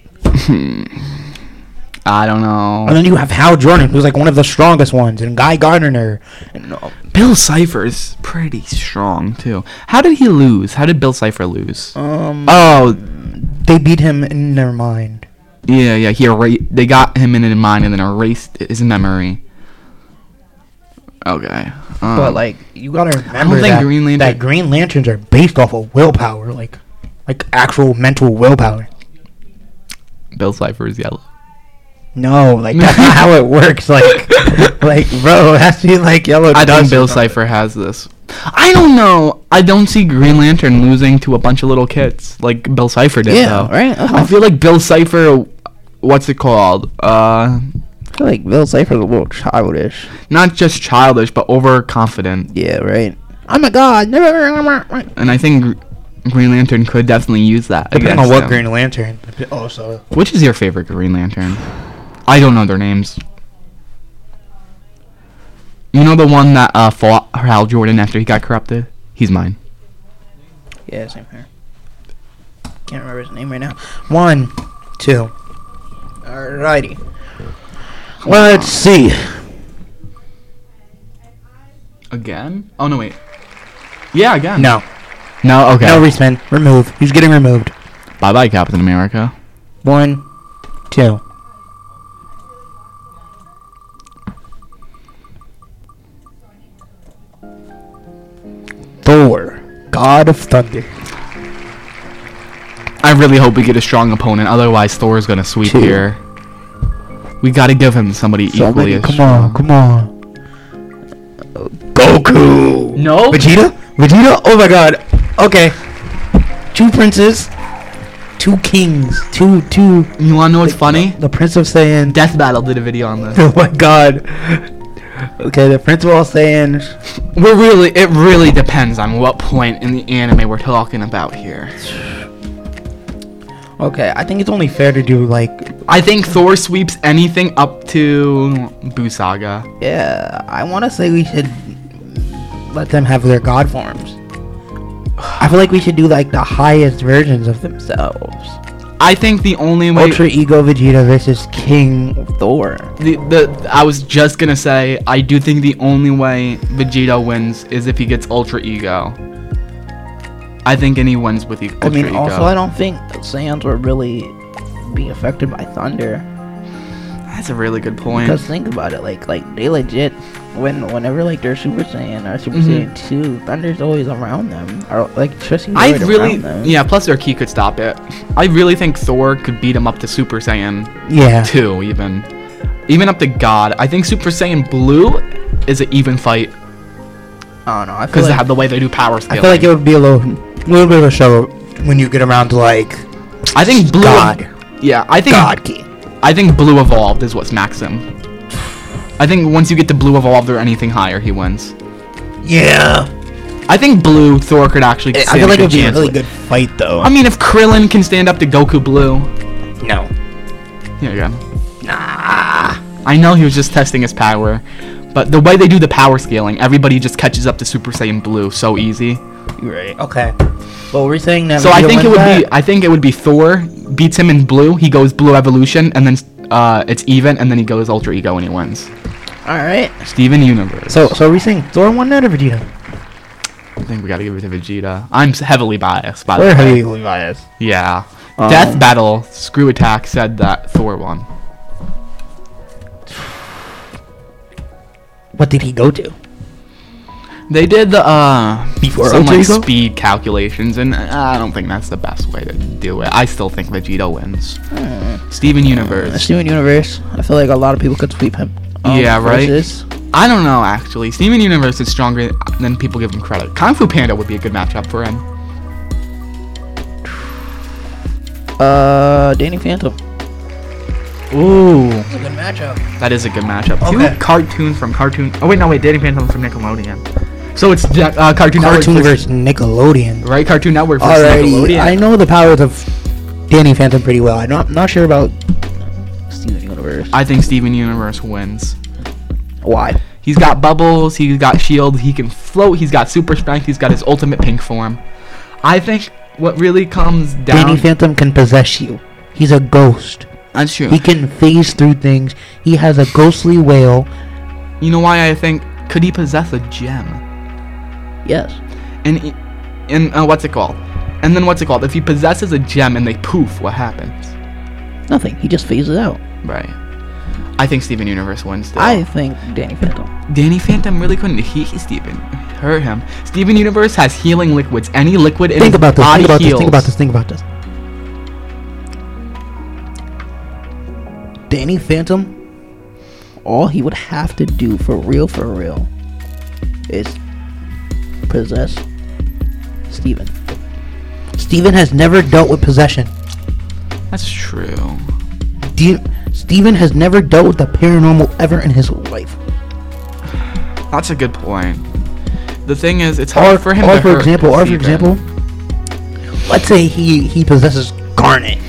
I don't know. And then you have Hal Jordan, who's like one of the strongest ones, and Guy Gardner. And, Bill Cipher's pretty strong too. How did he lose? How did Bill Cipher lose? They beat him in their mind. Yeah. They got him in mind and then erased his memory. Okay. But like you gotta remember I don't think that Green Lanterns are based off of willpower, like actual mental willpower. Bill Cipher is yellow. No, like that's not how it works. Like, bro, it has to be like Yellow I Dust. think Bill Cipher has this. I don't know. I don't see Green Lantern losing to a bunch of little kids like Bill Cipher did. Yeah, though. right? I feel like Bill Cipher. What's it called? I feel like Bill Cipher's a little childish. Not just childish, but overconfident. Yeah, right. Oh my God! And I think Green Lantern could definitely use that. Depending on against what him. Green Lantern. Also, Which is your favorite Green Lantern? I don't know their names. You know the one that fought Hal Jordan after he got corrupted? He's mine. yeah, same here. Can't remember his name right now. 1, 2. Alrighty. Let's see. Again? Oh, no, wait. Yeah, again. No. No, okay. No respin. Remove. He's getting removed. Bye-bye, Captain America. 1, 2. Thor, God of Thunder. I really hope we get a strong opponent. Otherwise, Thor's gonna sweep 2. here. We gotta give him somebody equally as strong. Come on. Goku. No. Vegeta? Oh my God. Okay. 2 princes. 2 kings. Two. You wanna know what's funny? The Prince of Saiyan. Death Battle did a video on this. Oh my God. Okay, the Prince of all Saiyans. It really depends on what point in the anime we're talking about here. Okay, I think it's only fair to do like. I think Thor sweeps anything up to Buu Saga. Yeah, I want to say we should let them have their god forms. I feel like we should do like the highest versions of themselves. I think the only way Ultra Ego Vegeta versus King Thor. I was just gonna say I do think the only way Vegeta wins is if he gets Ultra Ego. I think any wins with Ultra I mean, Ego. also I don't think Saiyans were really being affected by thunder. That's a really good point. Because think about it, like they legit whenever like they're Super Saiyan or Super Saiyan 2, thunder's always around them. Or like especially I right really, around them. yeah. Plus their ki could stop it. I really think Thor could beat him up to Super Saiyan. Yeah. 2 even up to God. I think Super Saiyan Blue is an even fight. I don't know. I feel Because like, they have the way they do power scaling. I feel like it would be a little bit of a show when you get around to like. I think Blue. God. Yeah, I think God ki. I think Blue Evolved is what smacks him. I think once you get to Blue Evolved or anything higher, he wins. Yeah. I think Blue Thor could actually. I feel like it would be a really good fight though. I mean, if Krillin can stand up to Goku Blue. No. Here you go. Nah. I know he was just testing his power, but the way they do the power scaling, everybody just catches up to Super Saiyan Blue so easy. You're right. Okay. Well, we're saying that. So I Vegeta think it wins would that? be. I think it would be Thor beats him in Blue. He goes Blue Evolution, and then it's even, and then he goes Ultra Ego and he wins. All right. Steven Universe. So are we saying Thor won that or Vegeta? I think we gotta give it to Vegeta. I'm heavily biased, by the We're way. heavily biased. Yeah. Death Battle, Screw Attack said that Thor won. What did he go to? They did the Before some Ultra like Ego? speed calculations, and I don't think that's the best way to do it. I still think Vegeta wins. Steven Universe. Steven Universe. I feel like a lot of people could sweep him. Yeah, right. versus- I don't know actually. Steven Universe is stronger than people give him credit. Kung Fu Panda would be a good matchup for him. Danny Phantom. Ooh. It's a good matchup. That is a good matchup. Okay. Two cartoons from Cartoon. Oh wait, no, wait. Danny Phantom's from Nickelodeon. So it's Cartoon Network Cartoon versus Nickelodeon. right? Cartoon Network versus Alrighty, Nickelodeon. I know the powers of Danny Phantom pretty well. I'm not sure about Steven Universe. I think Steven Universe wins. Why? He's got bubbles. He's got shield. He can float. He's got super strength. He's got his ultimate pink form. I think what really comes down. Danny Phantom can possess you. He's a ghost. That's true. He can phase through things. He has a ghostly wail. You know why I think? Could he possess a gem? Yes. And what's it called? And then what's it called? If he possesses a gem and they poof, what happens? Nothing. He just phases out. Right. I think Steven Universe wins. Still. I think Danny Phantom. Danny Phantom really couldn't Steven hurt him. Steven Universe has healing liquids. Any liquid in his body heals. Think about this. Danny Phantom, all he would have to do for real, is possess Steven. Steven has never dealt with possession. That's true. Steven has never dealt with the paranormal ever in his life. That's a good point. The thing is, it's hard for him to for hurt example, let's say he possesses Garnet.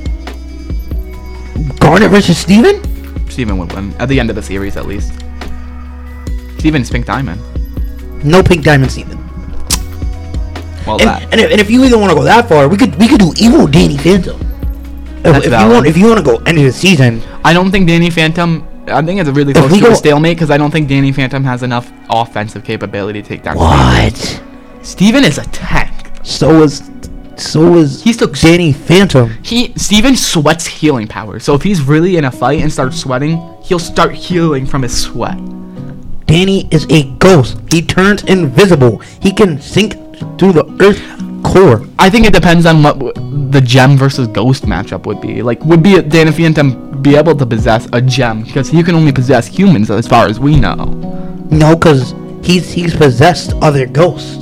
Garnet versus Steven? Steven would win. At the end of the series, at least. Steven's Pink Diamond. No Pink Diamond Steven. Well, and if you even want to go that far, we could do evil Danny Phantom. If you want to go end of the season, I don't think Danny Phantom. I think it's really close to a stalemate because I don't think Danny Phantom has enough offensive capability to take down. What? Steven is a tank. So is Danny Phantom. Steven sweats healing power. So if he's really in a fight and starts sweating, he'll start healing from his sweat. Danny is a ghost. He turns invisible. He can sink through the earth core. I think it depends on what the gem versus ghost matchup would be. Like, would Danny Phantom be able to possess a gem? Because he can only possess humans as far as we know. No, because he's possessed other ghosts.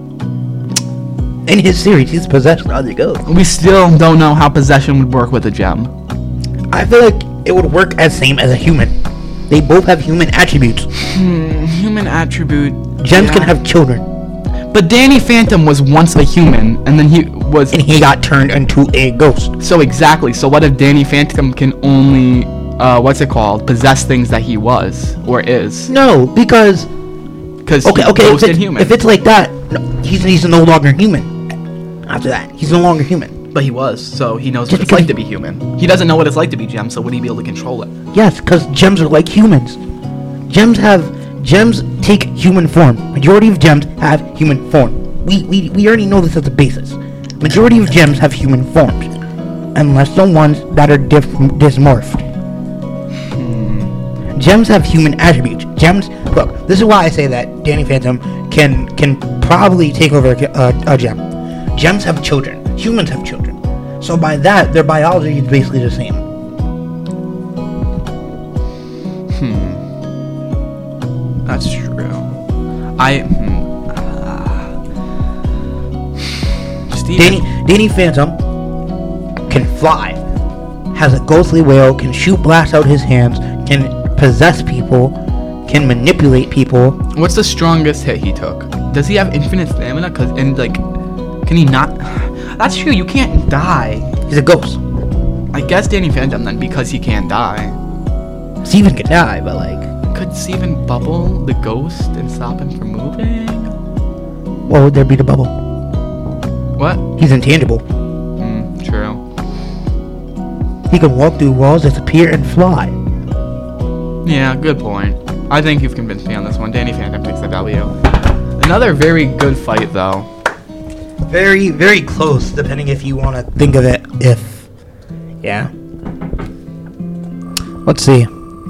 In his series, he's possessed other ghosts. We still don't know how possession would work with a gem. I feel like it would work as same as a human. They both have human attributes. Human attribute. Gems can have children. But Danny Phantom was once a human, and then he got turned into a ghost. So exactly. So what if Danny Phantom can only, possess things that he was or is? No, because ghost and human. If it's like that, no, he's no longer human. After that, he's no longer human. But he was, so he knows what it's like to be human. He doesn't know what it's like to be Gem, so would he be able to control it? Yes, because gems are like humans. Gems take human form. Majority of gems have human form. We already know this as a basis. Majority of gems have human forms, unless the ones that are dysmorphed. Gems have human attributes. Gems. Look, this is why I say that Danny Phantom can probably take over a gem. Gems have children. Humans have children. So by that, their biology is basically the same. That's true. Danny Phantom can fly, has a ghostly wail, can shoot blasts out his hands, can possess people, can manipulate people. What's the strongest hit he took? Does he have infinite stamina? Can he not? That's true. You can't die. He's a ghost. I guess Danny Phantom then, because he can't die. Steven could die, but could Steven bubble the ghost and stop him from moving? What would there be to bubble? What? He's intangible. True. He can walk through walls, disappear, and fly. Yeah, good point. I think you've convinced me on this one. Danny Phantom takes the W. Another very good fight, though. Very, very close, depending if you want to think of it yeah. Let's see.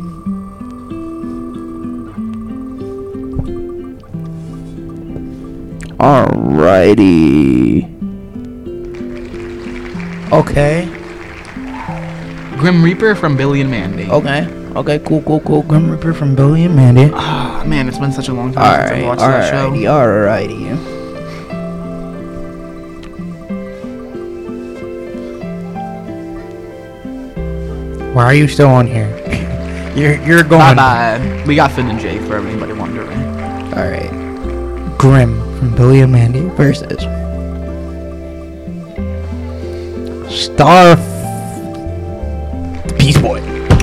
Alrighty. Okay. Grim Reaper from Billy and Mandy. Okay, cool. Grim Reaper from Billy and Mandy. Ah, man, it's been such a long time since I've watched that show. Alrighty. Why are you still on here? You're going. Bye. We got Finn and Jake for anybody wondering. All right. Grimm from Billy and Mandy versus Star Beast Boy.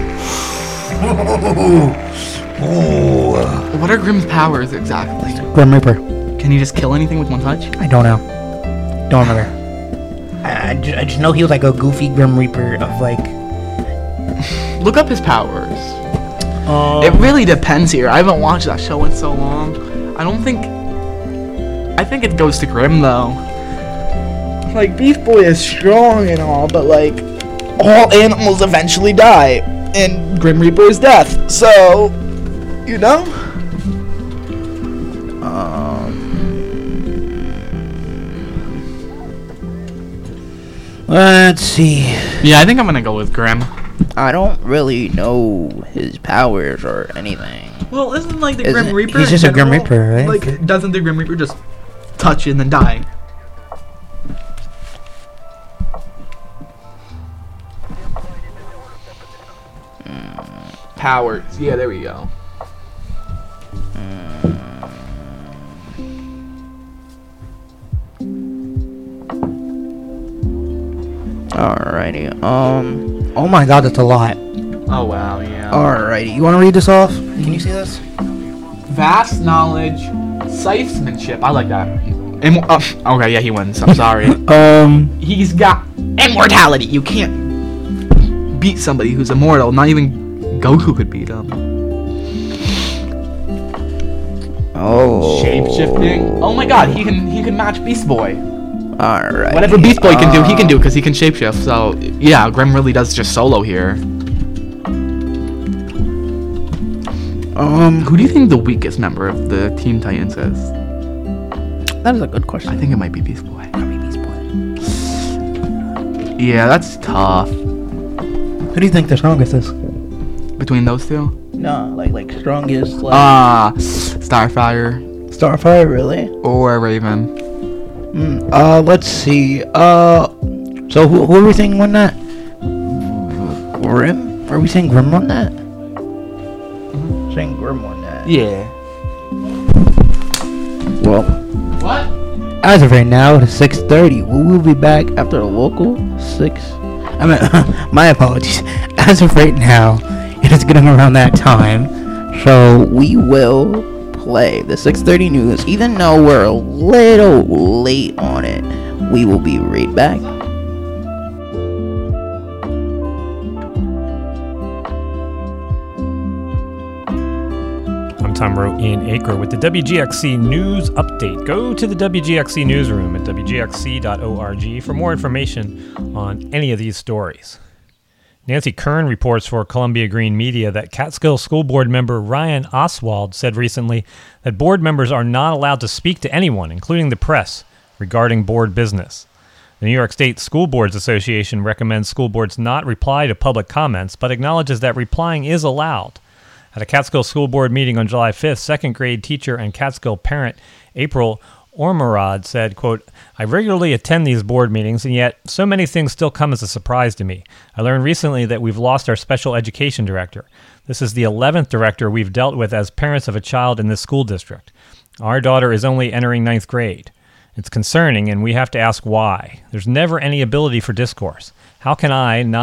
What are Grimm's powers exactly? Grim Reaper. Can he just kill anything with one touch? I don't know. Don't remember. I just know he was like a goofy Grim Reaper of like. Look up his powers. It really depends here. I haven't watched that show in so long. I think it goes to Grimm though. Like Beast Boy is strong and all, but like all animals eventually die, and Grim Reaper is death. So, you know. Let's see. Yeah, I think I'm gonna go with Grimm. I don't really know his powers or anything. Well, isn't like the Grim Reaper? He's just a Grim Reaper, right? Like, doesn't the Grim Reaper just touch you and then die? Powers. Yeah, there we go. Alrighty. Oh my God, that's a lot. Oh wow, yeah. Alrighty, you want to read this off? Can you see this? Vast knowledge, scythesmanship. I like that. Okay, yeah, he wins. I'm sorry. He's got immortality. You can't beat somebody who's immortal. Not even Goku could beat him. Oh. Shape-shifting. Oh my God, he can match Beast Boy. Alright. Whatever Beast Boy can do, he can do because he can shapeshift. So yeah, Grimm really does just solo here. Who do you think the weakest member of the Teen Titans is? That is a good question. I think it might be Beast Boy. Probably Beast Boy. Yeah, that's tough. Who do you think the strongest is? Between those two? No, like strongest. Like Starfire. Starfire, really? Or Raven. Let's see. So who are we saying won that? Grimm? Are we saying Grimm won that? Saying Grimm won that. Yeah. Well. What? As of right now, it is 6:30. We will be back after the local 6. I mean, my apologies. As of right now, it is getting around that time. So we will play the 6:30 news. Even though we're a little late on it, we will be right back. I'm Tom Rowe in Acre with the WGXC News Update. Go to the WGXC Newsroom at WGXC.org for more information on any of these stories. Nancy Kern reports for Columbia Green Media that Catskill School Board member Ryan Oswald said recently that board members are not allowed to speak to anyone, including the press, regarding board business. The New York State School Boards Association recommends school boards not reply to public comments, but acknowledges that replying is allowed. At a Catskill School Board meeting on July 5th, second grade teacher and Catskill parent April Ormerod said, quote, I regularly attend these board meetings, and yet so many things still come as a surprise to me. I learned recently that we've lost our special education director. This is the 11th director we've dealt with as parents of a child in this school district. Our daughter is only entering 9th grade. It's concerning, and we have to ask why. There's never any ability for discourse. How can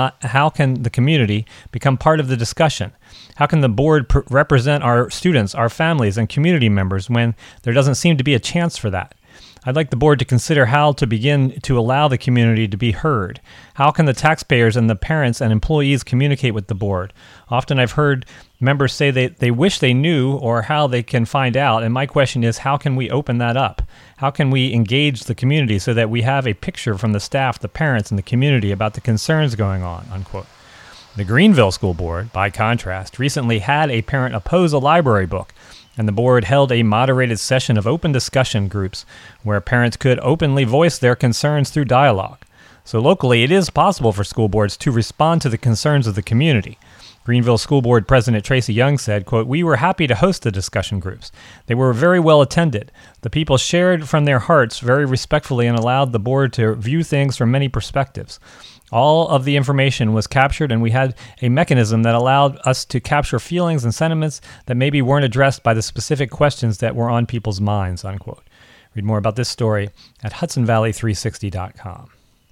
the community become part of the discussion? How can the board represent our students, our families, and community members when there doesn't seem to be a chance for that? I'd like the board to consider how to begin to allow the community to be heard. How can the taxpayers and the parents and employees communicate with the board? Often I've heard members say they wish they knew or how they can find out, and my question is, how can we open that up? How can we engage the community so that we have a picture from the staff, the parents, and the community about the concerns going on, unquote. The Greenville School Board, by contrast, recently had a parent oppose a library book, and the board held a moderated session of open discussion groups where parents could openly voice their concerns through dialogue. So locally, it is possible for school boards to respond to the concerns of the community. Greenville School Board President Tracy Young said, quote, we were happy to host the discussion groups. They were very well attended. The people shared from their hearts very respectfully and allowed the board to view things from many perspectives. All of the information was captured, and we had a mechanism that allowed us to capture feelings and sentiments that maybe weren't addressed by the specific questions that were on people's minds, unquote. Read more about this story at HudsonValley360.com.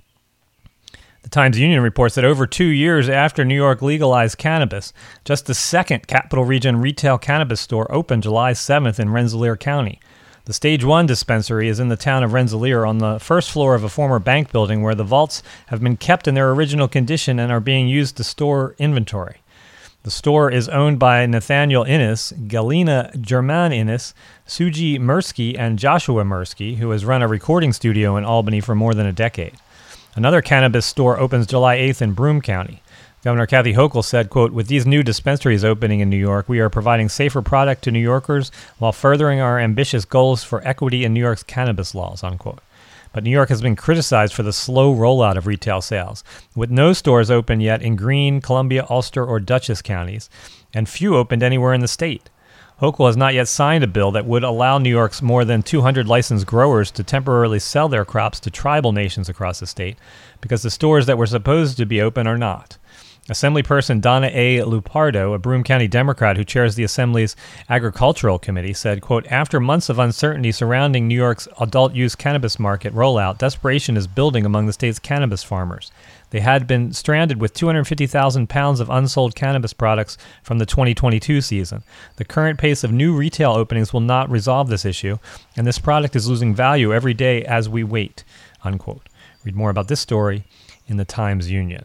The Times-Union reports that over 2 years after New York legalized cannabis, just the second Capital Region retail cannabis store opened July 7th in Rensselaer County. The Stage 1 dispensary is in the town of Rensselaer on the first floor of a former bank building where the vaults have been kept in their original condition and are being used to store inventory. The store is owned by Nathaniel Innes, Galina German Innes, Suji Mirsky, and Joshua Mirsky, who has run a recording studio in Albany for more than a decade. Another cannabis store opens July 8th in Broome County. Governor Kathy Hochul said, quote, "With these new dispensaries opening in New York, we are providing safer product to New Yorkers while furthering our ambitious goals for equity in New York's cannabis laws," unquote. But New York has been criticized for the slow rollout of retail sales, with no stores open yet in Greene, Columbia, Ulster, or Dutchess counties, and few opened anywhere in the state. Hochul has not yet signed a bill that would allow New York's more than 200 licensed growers to temporarily sell their crops to tribal nations across the state, because the stores that were supposed to be open are not. Assemblyperson Donna A. Lupardo, a Broome County Democrat who chairs the Assembly's Agricultural Committee, said, quote, "After months of uncertainty surrounding New York's adult-use cannabis market rollout, desperation is building among the state's cannabis farmers. They had been stranded with 250,000 pounds of unsold cannabis products from the 2022 season. The current pace of new retail openings will not resolve this issue, and this product is losing value every day as we wait," unquote. Read more about this story in the Times-Union.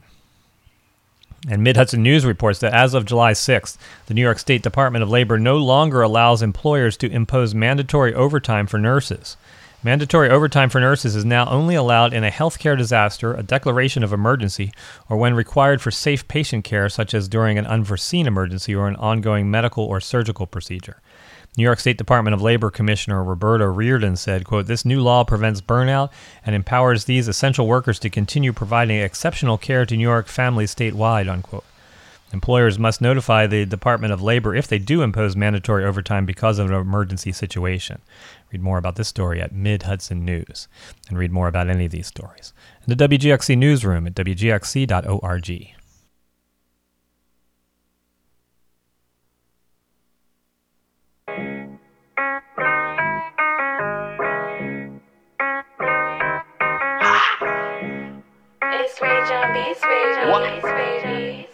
And Mid-Hudson News reports that as of July 6th, the New York State Department of Labor no longer allows employers to impose mandatory overtime for nurses. Mandatory overtime for nurses is now only allowed in a healthcare disaster, a declaration of emergency, or when required for safe patient care, such as during an unforeseen emergency or an ongoing medical or surgical procedure. New York State Department of Labor Commissioner Roberta Reardon said, quote, "This new law prevents burnout and empowers these essential workers to continue providing exceptional care to New York families statewide," unquote. Employers must notify the Department of Labor if they do impose mandatory overtime because of an emergency situation. Read more about this story at Mid-Hudson News, and read more about any of these stories in the WGXC newsroom at WGXC.org. It's Ray John Beats, baby.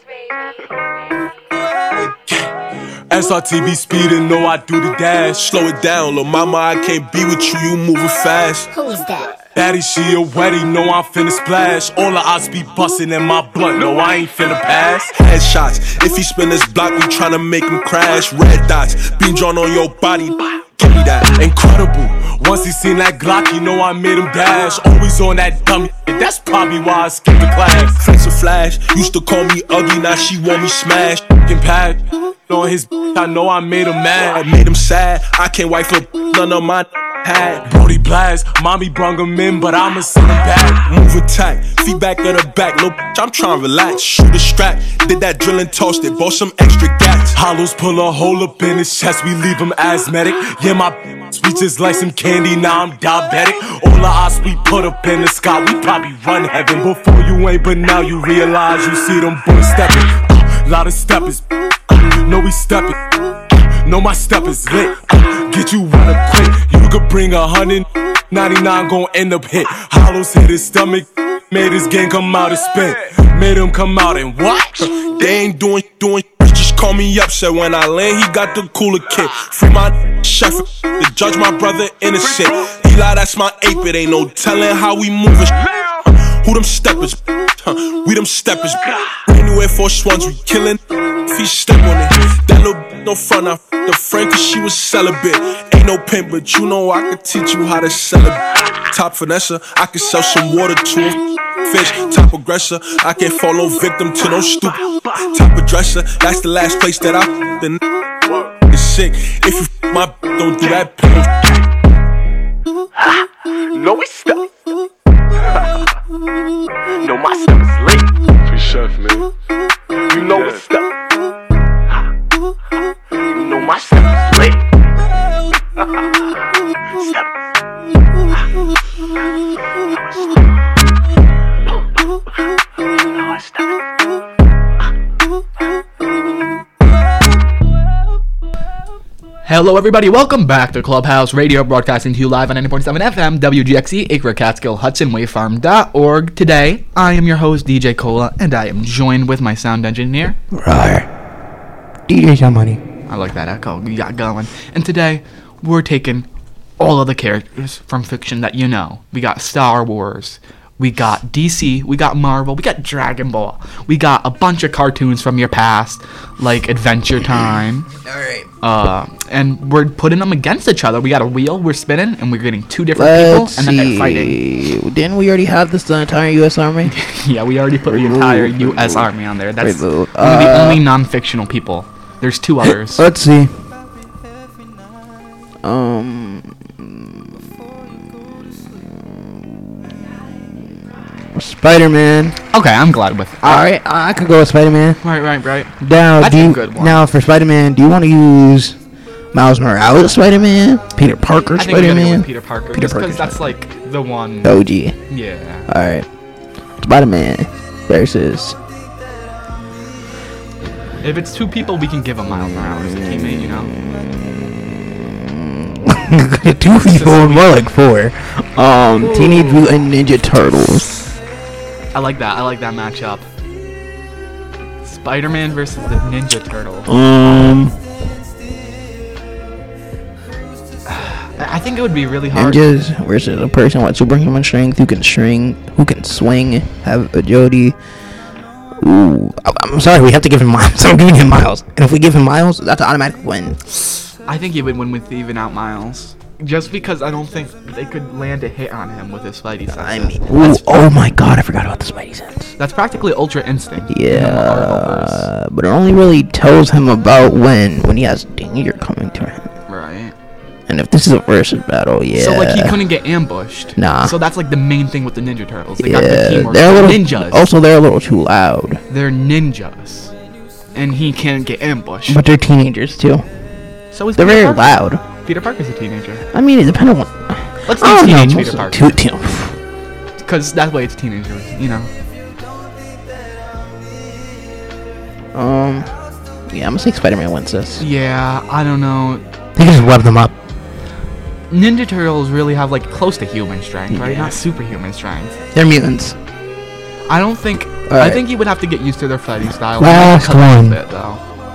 SRTB speeding, know I do the dash. Slow it down, lil' mama, I can't be with you, you moving fast. Who's that? Daddy, she a wetty, know I'm finna splash. All the odds be bustin' in my blunt, no, I ain't finna pass. Headshots, if he spin this block, we tryna make him crash. Red dots, being drawn on your body, give me that. Incredible, once he seen that Glock, you know I made him dash. Always on that dummy, that's probably why I skipped the class. Flex a flash, used to call me ugly, now she want me smashed. F***ing pad, on his I know I made him mad. I made him sad, I can't wipe for none of my had. Brody blast, mommy brung him in, but I'ma send him back. Move attack, feet back of the back, no I'm tryna relax. Shoot a strap, did that drill and tossed it, bought some extra gats. Hollows pull a hole up in his chest, we leave him asthmatic. Yeah, my we just like some candy, now I'm diabetic. All the odds we put up in the sky, we probably run heaven. Before you ain't, but now you realize you see them boys stepping. Lot of steppers, know we stepping. Know my step is lit. Get you running quick. You could bring 199, gon' end up hit. Hollows hit his stomach. Made his gang come out and spin. Made him come out and what? They ain't doing. Just call me up. Said when I land, he got the cooler kid. Free my chef. The judge, my brother, innocent. Eli, that's my ape. It ain't no telling how we moving. Who them steppers? We them steppers. Brand new Air Force Ones, we killing. If he step on it, that little no front. I the friend cause she was celibate. Ain't no pimp, but you know I could teach you how to sell it. Top finesser, I can sell some water to a fish. Top aggressor, I can't fall no victim to no stupid. Top addresser, that's the last place that I the sick. If you my don't do that pill. No, we stuck. No, my stuff is lit. Free chef, man. You know what's stuff. You know my stuff is lit. Hello, everybody. Welcome back to Clubhouse Radio, broadcasting to you live on 90.7 FM, WGXE, Acre, Catskill, Hudson, Wavefarm.org. Today, I am your host, DJ Cola, and I am joined with my sound engineer, DJ Some Money. I like that echo you got going. And today, we're taking all of the characters from fiction that you know. We got Star Wars, we got DC, we got Marvel, we got Dragon Ball, we got a bunch of cartoons from your past, like Adventure Time. Alright. And we're putting them against each other. We got a wheel, we're spinning, and we're getting two different people, and then they're fighting. Didn't we already have this, the entire U.S. Army? Yeah, we already put the entire U.S. Army on there. That's one of the only non-fictional people. There's two others. Let's see. Spider-Man. Okay, I'm glad with it. Alright, I could go with Spider-Man. Right. Now, That's a good one. Now, for Spider-Man, do you want to use Miles Morales as Spider-Man? Peter Parker I think we're gonna go Spider-Man? with Peter Parker. Just because that's like the one. OG. Yeah. Alright. Spider-Man versus... If it's two people, we can give a Miles Morales as a teammate, you know? Two people, more like four. Teenage Mutant Ninja Turtles. I like that matchup. Spider-Man versus the Ninja Turtle. I think it would be really hard. Ninjas versus a person with superhuman strength who can swing, have agility. Ooh, I'm sorry, we have to give him Miles. I'm giving him Miles. And if we give him Miles, that's an automatic win. I think he would win with even out Miles. Just because I don't think they could land a hit on him with his Spidey sense. I mean, oh my god, I forgot about the Spidey sense. That's practically Ultra Instinct. Yeah, but it only really tells him about when he has danger coming to him. Right. And if this is a versus battle, yeah. So like he couldn't get ambushed. Nah. So that's like the main thing with the Ninja Turtles. They yeah, got the teamwork. they're a little ninjas. Also, they're a little too loud. They're ninjas, and he can't get ambushed. But they're teenagers too. So is they're Peter very Parker? loud. Peter Parker's a teenager. I mean, it depends on what. Let's do teenage Peter Parker. Because that way it's teenager, you know. Yeah, I'm gonna say Spider-Man wins this. Yeah, I don't know. They can just web them up. Ninja Turtles really have like close to human strength, right? Not superhuman strength. They're mutants. I don't think. Right. I think you would have to get used to their fighting style. Last one. Bit, though.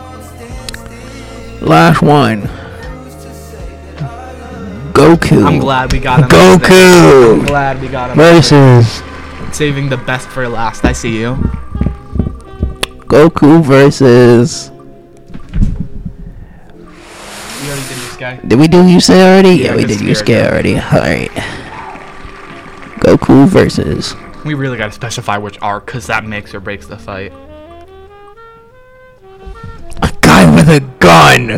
Last one. Goku. I'm glad we got him. Goku. I'm glad we got him. Versus. Saving the best for last. I see you. Goku versus. We already did Yusuke. Did we do Yusuke already? Yeah, we did Yusuke already. Alright. Goku versus. We really gotta specify which arc, cause that makes or breaks the fight. A guy with a gun.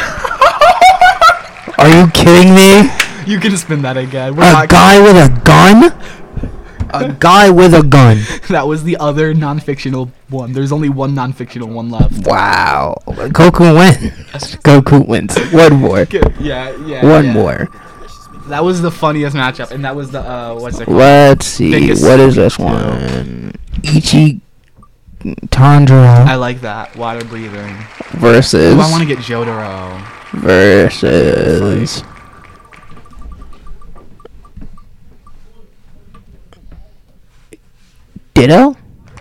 Are you kidding me? You can spin that again. A guy with a gun? A guy with a gun. That was the other non-fictional one. There's only one non-fictional one left. Wow. Goku wins. Goku wins. One more. Yeah. One more. That was the funniest matchup, and that was the what's it called? Let's see. What is this one? Ichi Tandra. I like that. Water breathing. Versus. Ooh, I want to get Jotaro. Versus. Ditto?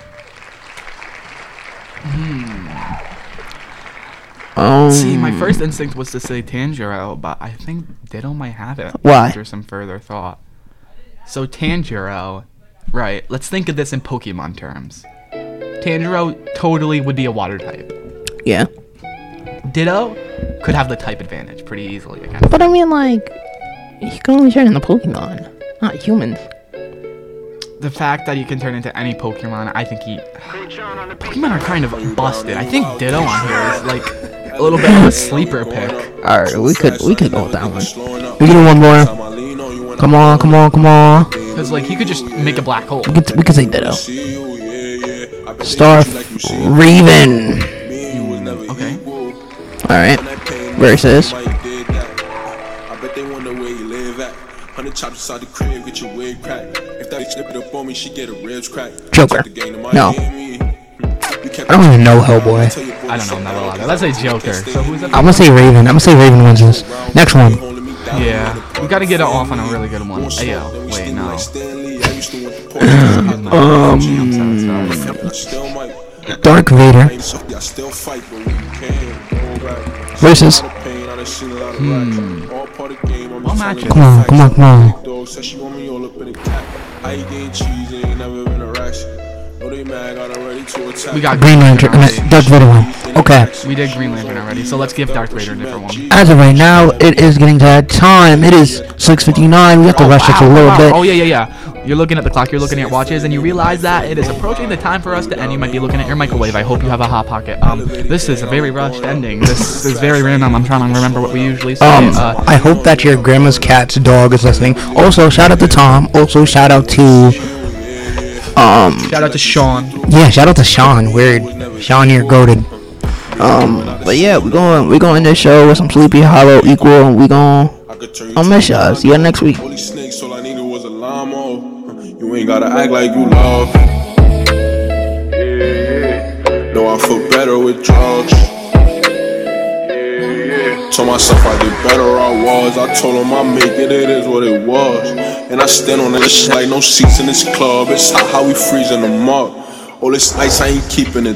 See, my first instinct was to say Tanjiro, but I think Ditto might have it. Why? After some further thought. So Tanjiro, right, let's think of this in Pokemon terms. Tanjiro totally would be a water type. Yeah. Ditto could have the type advantage pretty easily against. But I mean, like, he can only turn into Pokemon, not humans. The fact that he can turn into any Pokemon, I think Pokemon are kind of busted. I think Ditto on here is like a little bit of a sleeper pick. Alright, we could go with that one. We can do one more. Come on. Cause like he could just make a black hole. We could say Ditto. Star Raven. Okay. Alright. Versus. Joker. No. I don't even know Hellboy. I don't know. I'm not allowed to. Let's say Joker. So who's that? I'm gonna say Raven. I'm gonna say Raven wins this. Next one. Yeah, we gotta get it off on a really good one. Ayo, wait, no. Dark Vader versus. What matches? Come on. We got Green Lantern. Dark Vader one. Okay. We did Green Lantern already, so let's give Darth Vader a different one. As of right now, it is getting to that time. It is 6:59. We have to rush it a little bit. Oh yeah. You're looking at the clock, you're looking at watches, and you realize that it is approaching the time for us to end. You might be looking at your microwave. I hope you have a Hot Pocket. This is a very rushed ending. This is very random. I'm trying to remember what we usually say. I hope that your grandma's cat's dog is listening. Also, shout out to Tom. Also, shout out to Sean. Yeah, shout out to Sean. Weird. Sean, you're goated. But yeah, we're going to this show with some Sleepy Hollow equal, and I'll miss y'all. See you next week. You ain't gotta act like you love. No, I feel better with drugs. Told myself I did better, I was. I told him I make it, it is what it was. And I stand on this shit like no seats in this club. It's hot how we freezing them up. All this ice, I ain't keeping it.